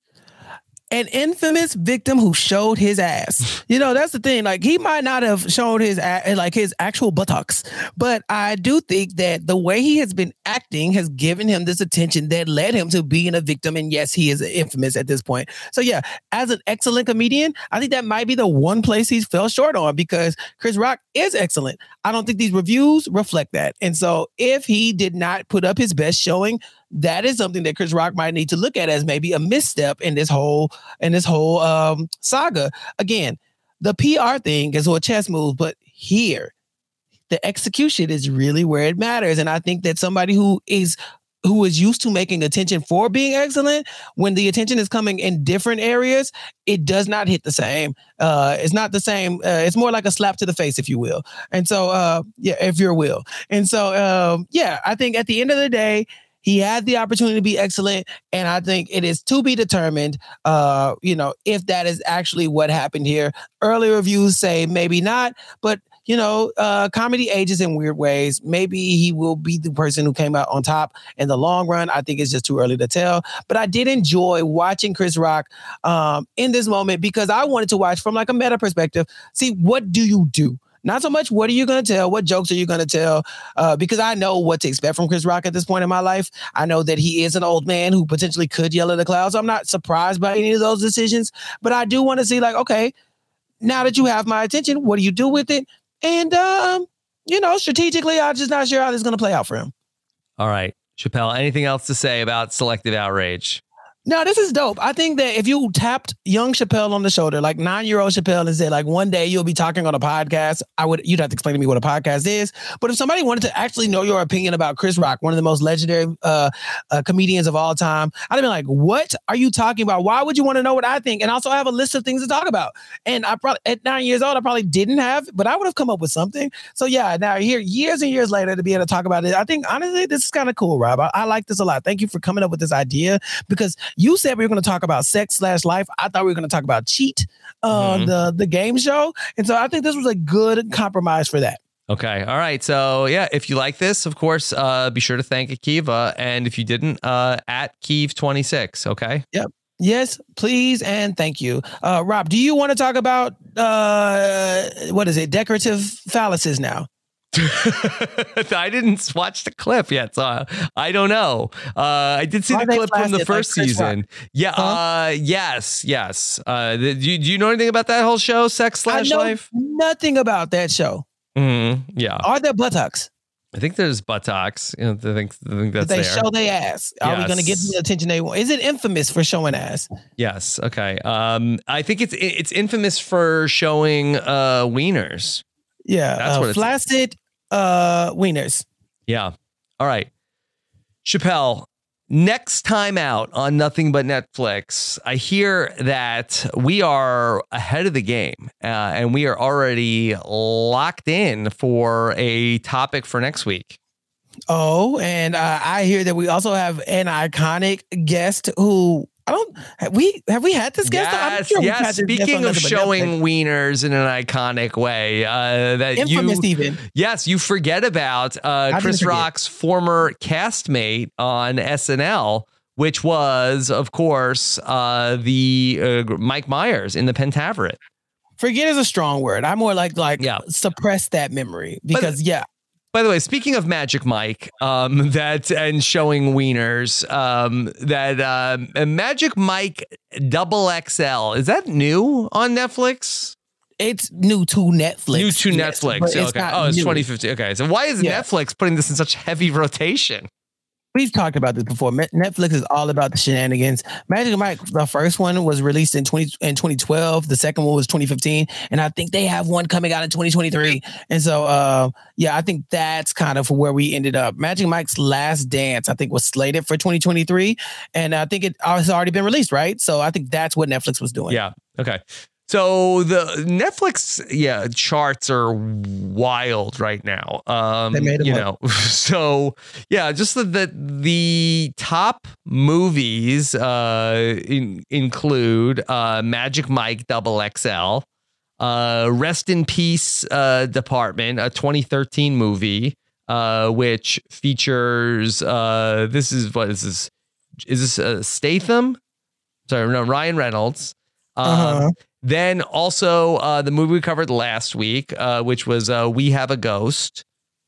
An infamous victim who showed his ass. That's the thing. Like, he might not have shown his his actual buttocks, but I do think that the way he has been acting has given him this attention that led him to being a victim. And yes, he is infamous at this point. So yeah, as an excellent comedian, I think that might be the one place he's fell short on, because Chris Rock is excellent. I don't think these reviews reflect that. And so if he did not put up his best showing, that is something that Chris Rock might need to look at as maybe a misstep in this whole saga. Again, the PR thing is a chess move, but here, the execution is really where it matters. And I think that somebody who is used to making attention for being excellent, when the attention is coming in different areas, it does not hit the same. It's not the same. It's more like a slap to the face, if you will. And so, if you will. And so, I think at the end of the day, he had the opportunity to be excellent, and I think it is to be determined, if that is actually what happened here. Early reviews say maybe not, but comedy ages in weird ways. Maybe he will be the person who came out on top in the long run. I think it's just too early to tell. But I did enjoy watching Chris Rock in this moment, because I wanted to watch from like a meta perspective. See, what do you do? Not so much what are you going to tell, what jokes are you going to tell, because I know what to expect from Chris Rock at this point in my life. I know that he is an old man who potentially could yell at the clouds. So I'm not surprised by any of those decisions, but I do want to see, like, okay, now that you have my attention, what do you do with it? And, strategically, I'm just not sure how this is going to play out for him. All right. Chappelle, anything else to say about selective outrage? No, this is dope. I think that if you tapped young Chappelle on the shoulder, like 9-year-old Chappelle, and said, like, one day you'll be talking on a podcast, you'd have to explain to me what a podcast is. But if somebody wanted to actually know your opinion about Chris Rock, one of the most legendary comedians of all time, I'd be like, what are you talking about? Why would you want to know what I think? And also I have a list of things to talk about. And I probably, at 9 years old, I probably didn't have, but I would have come up with something. So yeah, now here, years and years later, to be able to talk about it, I think honestly, this is kind of cool, Rob. I like this a lot. Thank you for coming up with this idea, because you said we were going to talk about sex/life. I thought we were going to talk about Cheat, the game show. And so I think this was a good compromise for that. Okay. All right. So yeah, if you like this, of course, be sure to thank Akiva. And if you didn't, at Keeve26. Okay. Yep. Yes, please. And thank you. Rob, do you want to talk about, what is it? Decorative phalluses now? I didn't watch the clip yet, so I don't know. I did see the clip from the first season. Yeah. Yes. Do you know anything about that whole show, Sex/Life? Nothing about that show. Yeah. Are there buttocks? I think there's buttocks. I think that's they there. show their ass. Are we going to get the attention they want? Is it infamous for showing ass? Yes. Okay. I think it's infamous for showing wieners. Yeah. That's what flaccid wieners. Yeah. All right. Chappelle, next time out on Nothing But Netflix, I hear that we are ahead of the game and we are already locked in for a topic for next week. Oh, and I hear that we also have an iconic guest who have we had this guest? Yes, yes. Speaking of showing wieners in an iconic way, that infamous even. Yes, you forget about Chris Rock's former castmate on SNL, which was, of course, the Mike Myers in the Pentaverate. Forget is a strong word. I'm more like suppress that memory because By the way, speaking of Magic Mike, that and showing wieners, that Magic Mike XXL, is that new on Netflix? It's new to Netflix. New to Netflix. Okay. It's 2015. Okay. So why is Netflix putting this in such heavy rotation? We've talked about this before. Netflix is all about the shenanigans. Magic Mike, the first one was released in 2012. The second one was 2015. And I think they have one coming out in 2023. And so, I think that's kind of where we ended up. Magic Mike's Last Dance, I think, was slated for 2023. And I think it has already been released, right? So I think that's what Netflix was doing. Yeah. Okay. So the Netflix, charts are wild right now. They made them up. So just the top movies include Magic Mike XXL, Rest in Peace Department, a 2013 movie, which features is this Statham? Sorry, no, Ryan Reynolds. Then also the movie we covered last week, which was We Have a Ghost.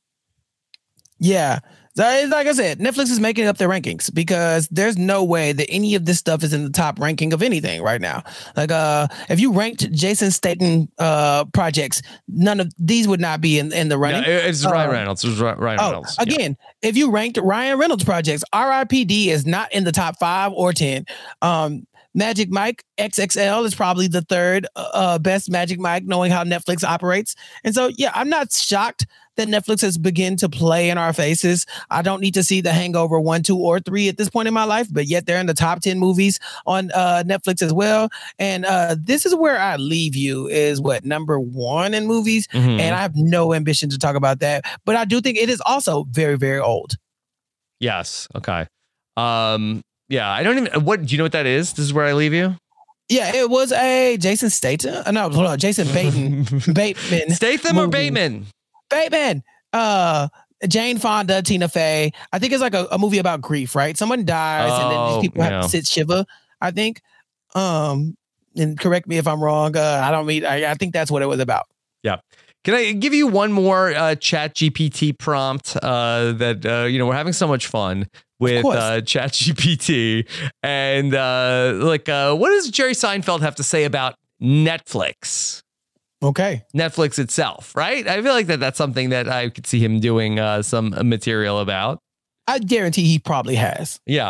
Yeah. Like I said, Netflix is making up their rankings because there's no way that any of this stuff is in the top ranking of anything right now. Like if you ranked Jason Statham projects, none of these would not be in the running. Yeah, it's Ryan Reynolds. It was Ryan Reynolds. Again, if you ranked Ryan Reynolds projects, RIPD is not in the top 5 or 10. Magic Mike XXL is probably the third best Magic Mike, knowing how Netflix operates. And so, I'm not shocked that Netflix has begun to play in our faces. I don't need to see The Hangover 1, 2, or 3 at this point in my life, but yet they're in the top 10 movies on Netflix as well. And this is where I leave you is number 1 in movies. Mm-hmm. And I have no ambition to talk about that, but I do think it is also very, very old. Yes. Okay. Yeah, I don't even. What do you know what that is? This is where I leave you. Yeah, it was a Jason Statham. No, hold on, Jason Bateman. Statham movie. Or Bateman? Bateman. Jane Fonda, Tina Fey. I think it's like a movie about grief, right? Someone dies, and then these people have to sit shiva. I think. And correct me if I'm wrong. I think that's what it was about. Yeah. Can I give you one more ChatGPT prompt that we're having so much fun with ChatGPT, and what does Jerry Seinfeld have to say about Netflix? Okay, Netflix itself, right? I feel like that's something that I could see him doing some material about. I guarantee he probably has. Yeah.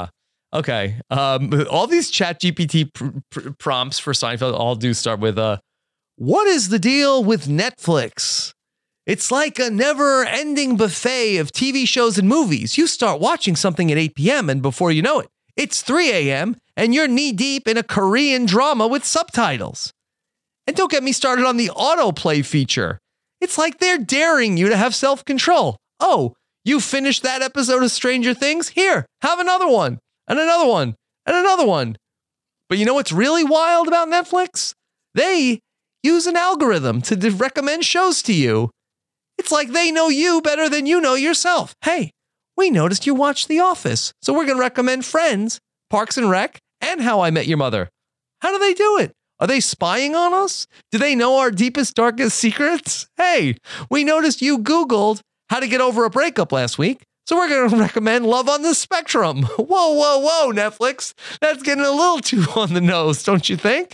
Okay. All these chat GPT prompts for Seinfeld all do start with, what is the deal with Netflix? It's like a never-ending buffet of TV shows and movies. You start watching something at 8 p.m. and before you know it, it's 3 a.m. and you're knee-deep in a Korean drama with subtitles. And don't get me started on the autoplay feature. It's like they're daring you to have self-control. Oh, you finished that episode of Stranger Things? Here, have another one, and another one, and another one. But you know what's really wild about Netflix? They use an algorithm to recommend shows to you. It's like they know you better than you know yourself. Hey, we noticed you watched The Office, so we're going to recommend Friends, Parks and Rec, and How I Met Your Mother. How do they do it? Are they spying on us? Do they know our deepest, darkest secrets? Hey, we noticed you Googled how to get over a breakup last week, so we're going to recommend Love on the Spectrum. Whoa, whoa, whoa, Netflix. That's getting a little too on the nose, don't you think?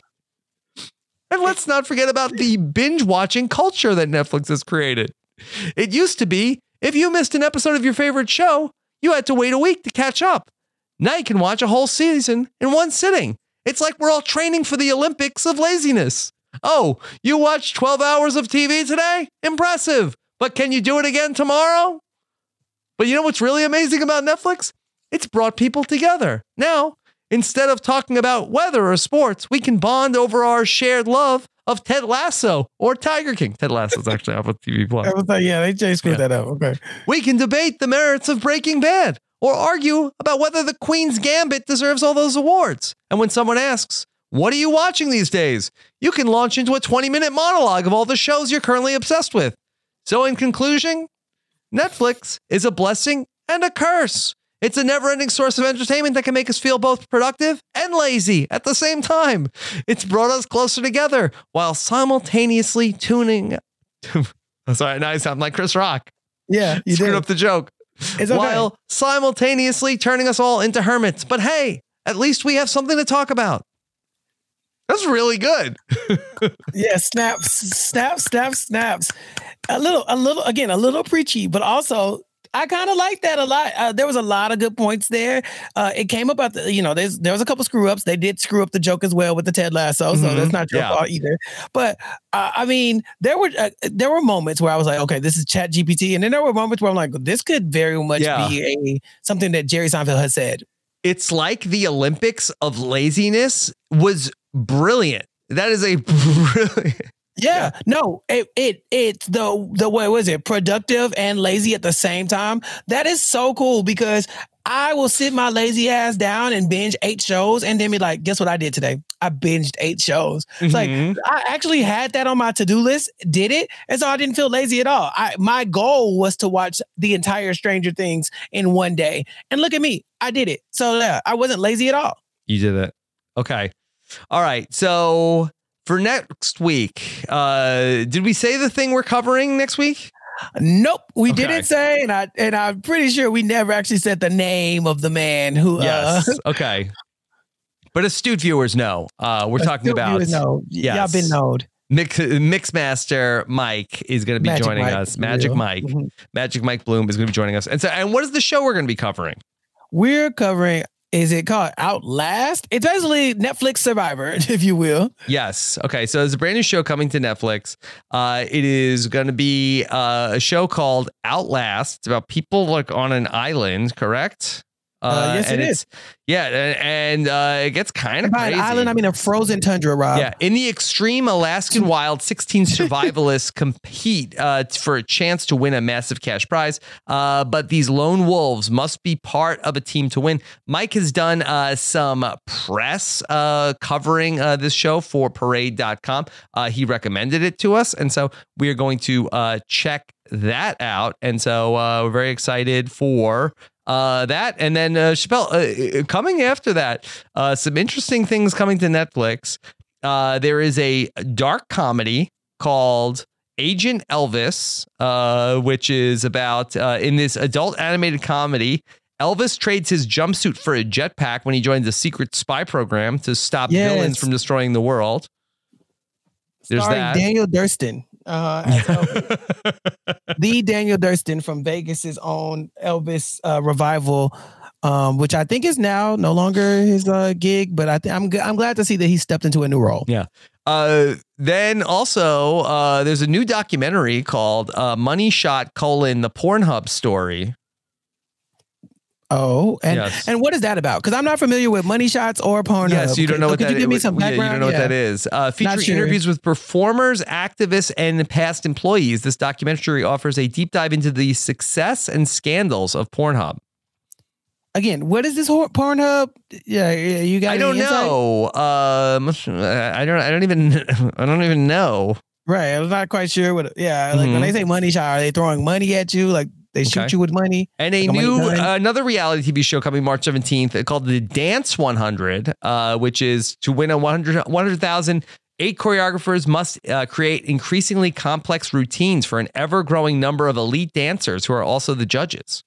And let's not forget about the binge-watching culture that Netflix has created. It used to be, if you missed an episode of your favorite show, you had to wait a week to catch up. Now you can watch a whole season in one sitting. It's like we're all training for the Olympics of laziness. Oh, you watched 12 hours of TV today? Impressive. But can you do it again tomorrow? But you know what's really amazing about Netflix? It's brought people together. Now, instead of talking about weather or sports, we can bond over our shared love of Ted Lasso or Tiger King. Ted Lasso is actually off of TV Plus. Yeah, they just screwed that up. Okay. We can debate the merits of Breaking Bad or argue about whether the Queen's Gambit deserves all those awards. And when someone asks, what are you watching these days? You can launch into a 20-minute monologue of all the shows you're currently obsessed with. So in conclusion, Netflix is a blessing and a curse. It's a never-ending source of entertainment that can make us feel both productive and lazy at the same time. It's brought us closer together while simultaneously tuning. Sorry, now I sound like Chris Rock. Yeah, you screwed up the joke. It's okay. While simultaneously turning us all into hermits. But hey, at least we have something to talk about. That's really good. Yeah, snaps. A little preachy, but also I kind of like that a lot. There was a lot of good points there. It came about, there was a couple screw ups. They did screw up the joke as well with the Ted Lasso, so that's not your fault either. But I mean, there were moments where I was like, okay, this is Chat GPT, and then there were moments where I'm like, this could very much be something that Jerry Seinfeld has said. It's like the Olympics of laziness was brilliant. That is a brilliant. Yeah, no, it's the way was it productive and lazy at the same time. That is so cool because I will sit my lazy ass down and binge 8 shows and then be like, guess what I did today? I binged 8 shows. It's like I actually had that on my to-do list, did it, and so I didn't feel lazy at all. My goal was to watch the entire Stranger Things in one day, and look at me, I did it. So yeah, I wasn't lazy at all. You did it. Okay, all right, so. For next week, did we say the thing we're covering next week? Nope, we didn't say, and I'm pretty sure we never actually said the name of the man who. Yes. Okay. But astute viewers know. We're talking about. Yes, y'all been knowed. Mixmaster Mike is going to be joining us. Magic Mike. Mm-hmm. Magic Mike Bloom is going to be joining us. And what is the show we're going to be covering? We're covering. Is it called Outlast? It's basically Netflix Survivor, if you will. Yes. Okay. So there's a brand new show coming to Netflix. It is going to be a show called Outlast. It's about people like on an island, correct? Yes, it is. Yeah, and it gets kind of crazy. An island, I mean a frozen tundra, Rob. Yeah, in the extreme Alaskan wild, 16 survivalists compete for a chance to win a massive cash prize. But these lone wolves must be part of a team to win. Mike has done some press covering this show for Parade.com. He recommended it to us, and so we are going to check that out. And so we're very excited for that. And then Chappelle, coming after that, some interesting things coming to Netflix. There is a dark comedy called Agent Elvis, which is about in this adult animated comedy, Elvis trades his jumpsuit for a jetpack when he joins a secret spy program to stop villains from destroying the world. There's that. Daniel Durston. The Daniel Durston from Vegas's own Elvis revival which I think is now no longer his gig. But I'm glad to see that he stepped into a new role. Yeah. Then also, there's a new documentary called Money Shot: The Pornhub Story. Oh, and what is that about? Because I'm not familiar with Money Shots or Pornhub. Yes, you don't know what that is. Could you give me some background? You don't know what that is. Featuring interviews with performers, activists, and past employees, this documentary offers a deep dive into the success and scandals of Pornhub. Again, what is this Pornhub? Yeah, you got. I don't know. I don't even know. Right, I'm not quite sure what. Yeah, like when they say Money Shot, are they throwing money at you? Like they shoot you with money? And another reality TV show coming March 17th called The Dance 100, which is to win a 100,000. 8 choreographers must create increasingly complex routines for an ever-growing number of elite dancers who are also the judges.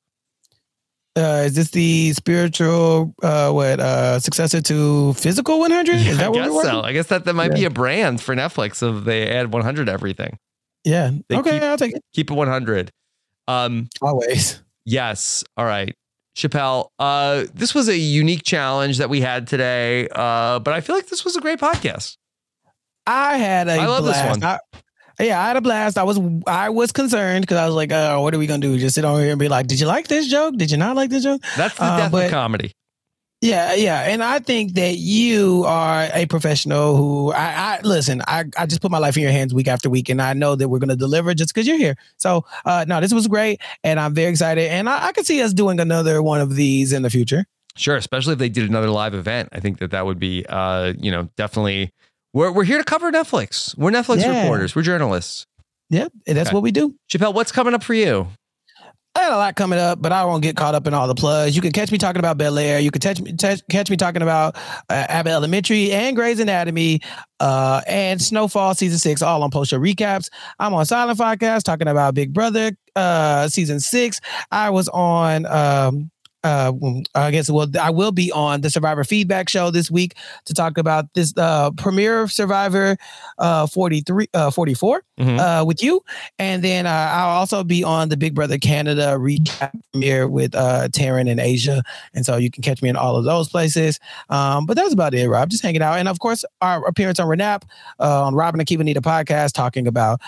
Is this the spiritual successor to Physical 100? Is that I guess so. I guess that might be a brand for Netflix of they add 100 to everything. Yeah. Okay, I'll take it. Keep it 100. Always. Yes. All right. Chappelle, this was a unique challenge that we had today, but I feel like this was a great podcast. I love blast. This one. I had a blast. I was concerned because I was like, oh, what are we going to do? Just sit on here and be like, did you like this joke? Did you not like this joke? That's the death of comedy. Yeah. And I think that you are a professional who I listen, I just put my life in your hands week after week, and I know that we're going to deliver just because you're here. So no, this was great. And I'm very excited. And I could see us doing another one of these in the future. Sure. Especially if they did another live event. I think that would be, definitely. We're here to cover Netflix. We're Netflix reporters. We're journalists. Yep. And that's what we do. Chappelle, what's coming up for you? I had a lot coming up, but I won't get caught up in all the plugs. You can catch me talking about Bel Air. You can catch me talking about Abbott Elementary and Grey's Anatomy and Snowfall Season 6, all on post-show recaps. I'm on Silent Podcast talking about Big Brother Season 6. I was on... I will be on the Survivor Feedback Show this week to talk about this premiere Survivor 44 with you. And then I'll also be on the Big Brother Canada recap premiere with Taryn and Asia. And so you can catch me in all of those places. But that's about it, Rob. Just hanging out. And of course, our appearance on Renap on Robin and Akiva Need a podcast talking about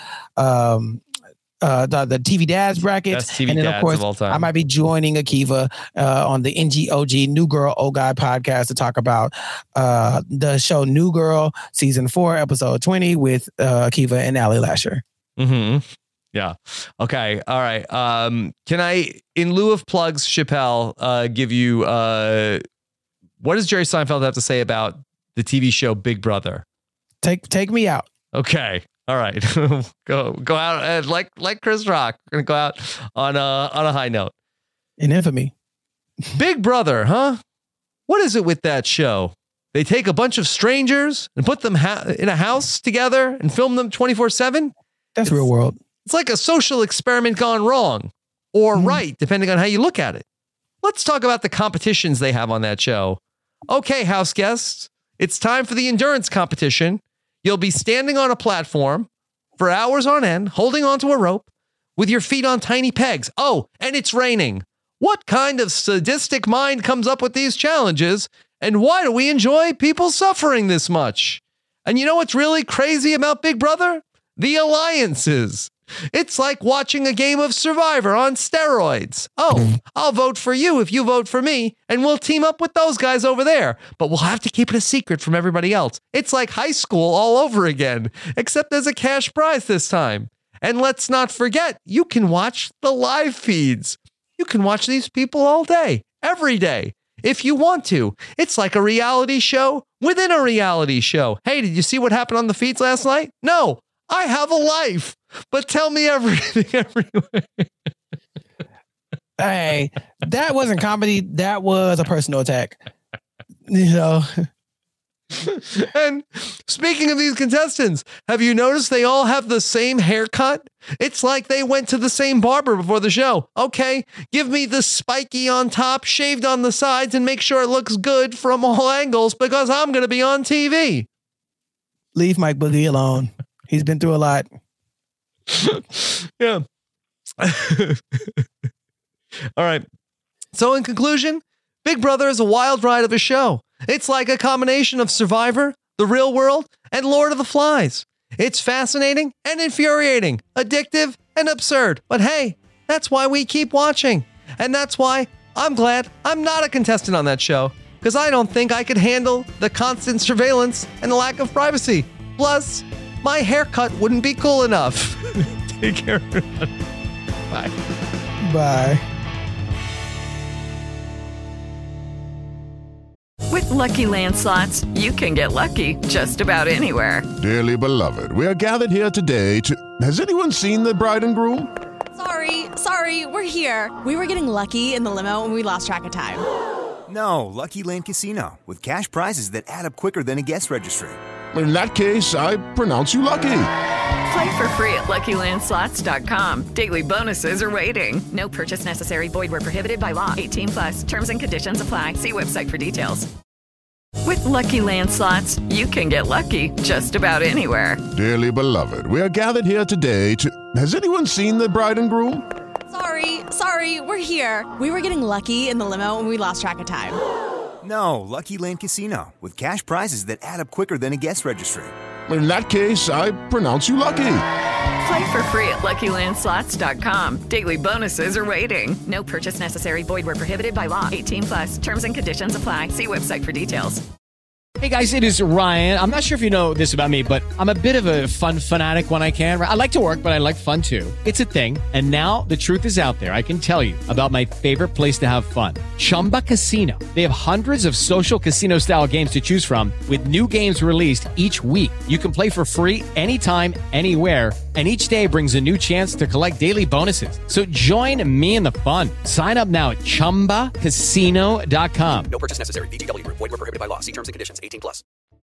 the TV Dads bracket. TV and then, Dads of course, of all time. I might be joining Akiva on the NGOG New Girl Old Guy podcast to talk about the show New Girl Season 4, Episode 20 with Akiva and Allie Lasher. Mm-hmm. Yeah. Okay. All right. Can I, in lieu of plugs, Chappelle, give you what does Jerry Seinfeld have to say about the TV show Big Brother? Take me out. Okay. All right. go out like Chris Rock. We're gonna go out on a high note. In infamy. Big Brother, huh? What is it with that show? They take a bunch of strangers and put them in a house together and film them 24/7? That's real world. It's like a social experiment gone wrong or right, depending on how you look at it. Let's talk about the competitions they have on that show. Okay, house guests, it's time for the endurance competition. You'll be standing on a platform for hours on end, holding onto a rope with your feet on tiny pegs. Oh, and it's raining. What kind of sadistic mind comes up with these challenges? And why do we enjoy people suffering this much? And you know what's really crazy about Big Brother? The alliances. It's like watching a game of Survivor on steroids. Oh, I'll vote for you if you vote for me, and we'll team up with those guys over there. But we'll have to keep it a secret from everybody else. It's like high school all over again, except there's a cash prize this time. And let's not forget, you can watch the live feeds. You can watch these people all day, every day, if you want to. It's like a reality show within a reality show. Hey, did you see what happened on the feeds last night? No, I have a life. But tell me everything everywhere. Hey, that wasn't comedy. That was a personal attack. You know. And speaking of these contestants, have you noticed they all have the same haircut? It's like they went to the same barber before the show. Okay, give me the spiky on top, shaved on the sides, and make sure it looks good from all angles because I'm going to be on TV. Leave Mike Boogie alone. He's been through a lot. Yeah. All right. So in conclusion, Big Brother is a wild ride of a show. It's like a combination of Survivor, The Real World, and Lord of the Flies. It's fascinating and infuriating, addictive and absurd. But hey, that's why we keep watching. And that's why I'm glad I'm not a contestant on that show, because I don't think I could handle the constant surveillance and the lack of privacy. Plus, my haircut wouldn't be cool enough. Take care, everyone. Bye. Bye. With Lucky Land Slots, you can get lucky just about anywhere. Dearly beloved, we are gathered here today to... Has anyone seen the bride and groom? Sorry, we're here. We were getting lucky in the limo and we lost track of time. No, Lucky Land Casino, with cash prizes that add up quicker than a guest registry. In that case, I pronounce you lucky. Play for free at LuckyLandSlots.com. Daily bonuses are waiting. No purchase necessary. Void where prohibited by law. 18+. Terms and conditions apply. See website for details. With Lucky Land Slots, you can get lucky just about anywhere. Dearly beloved, we are gathered here today to... Has anyone seen the bride and groom? Sorry, we're here. We were getting lucky in the limo and we lost track of time. No, Lucky Land Casino, with cash prizes that add up quicker than a guest registry. In that case, I pronounce you lucky. Play for free at LuckyLandSlots.com. Daily bonuses are waiting. No purchase necessary. Void where prohibited by law. 18+. Terms and conditions apply. See website for details. Hey guys, it is Ryan. I'm not sure if you know this about me, but I'm a bit of a fun fanatic when I can. I like to work, but I like fun too. It's a thing. And now the truth is out there. I can tell you about my favorite place to have fun. Chumba Casino. They have hundreds of social casino style games to choose from with new games released each week. You can play for free anytime, anywhere. And each day brings a new chance to collect daily bonuses. So join me in the fun. Sign up now at ChumbaCasino.com. No purchase necessary. VGW Group. Void where prohibited by law. See terms and conditions. 18+.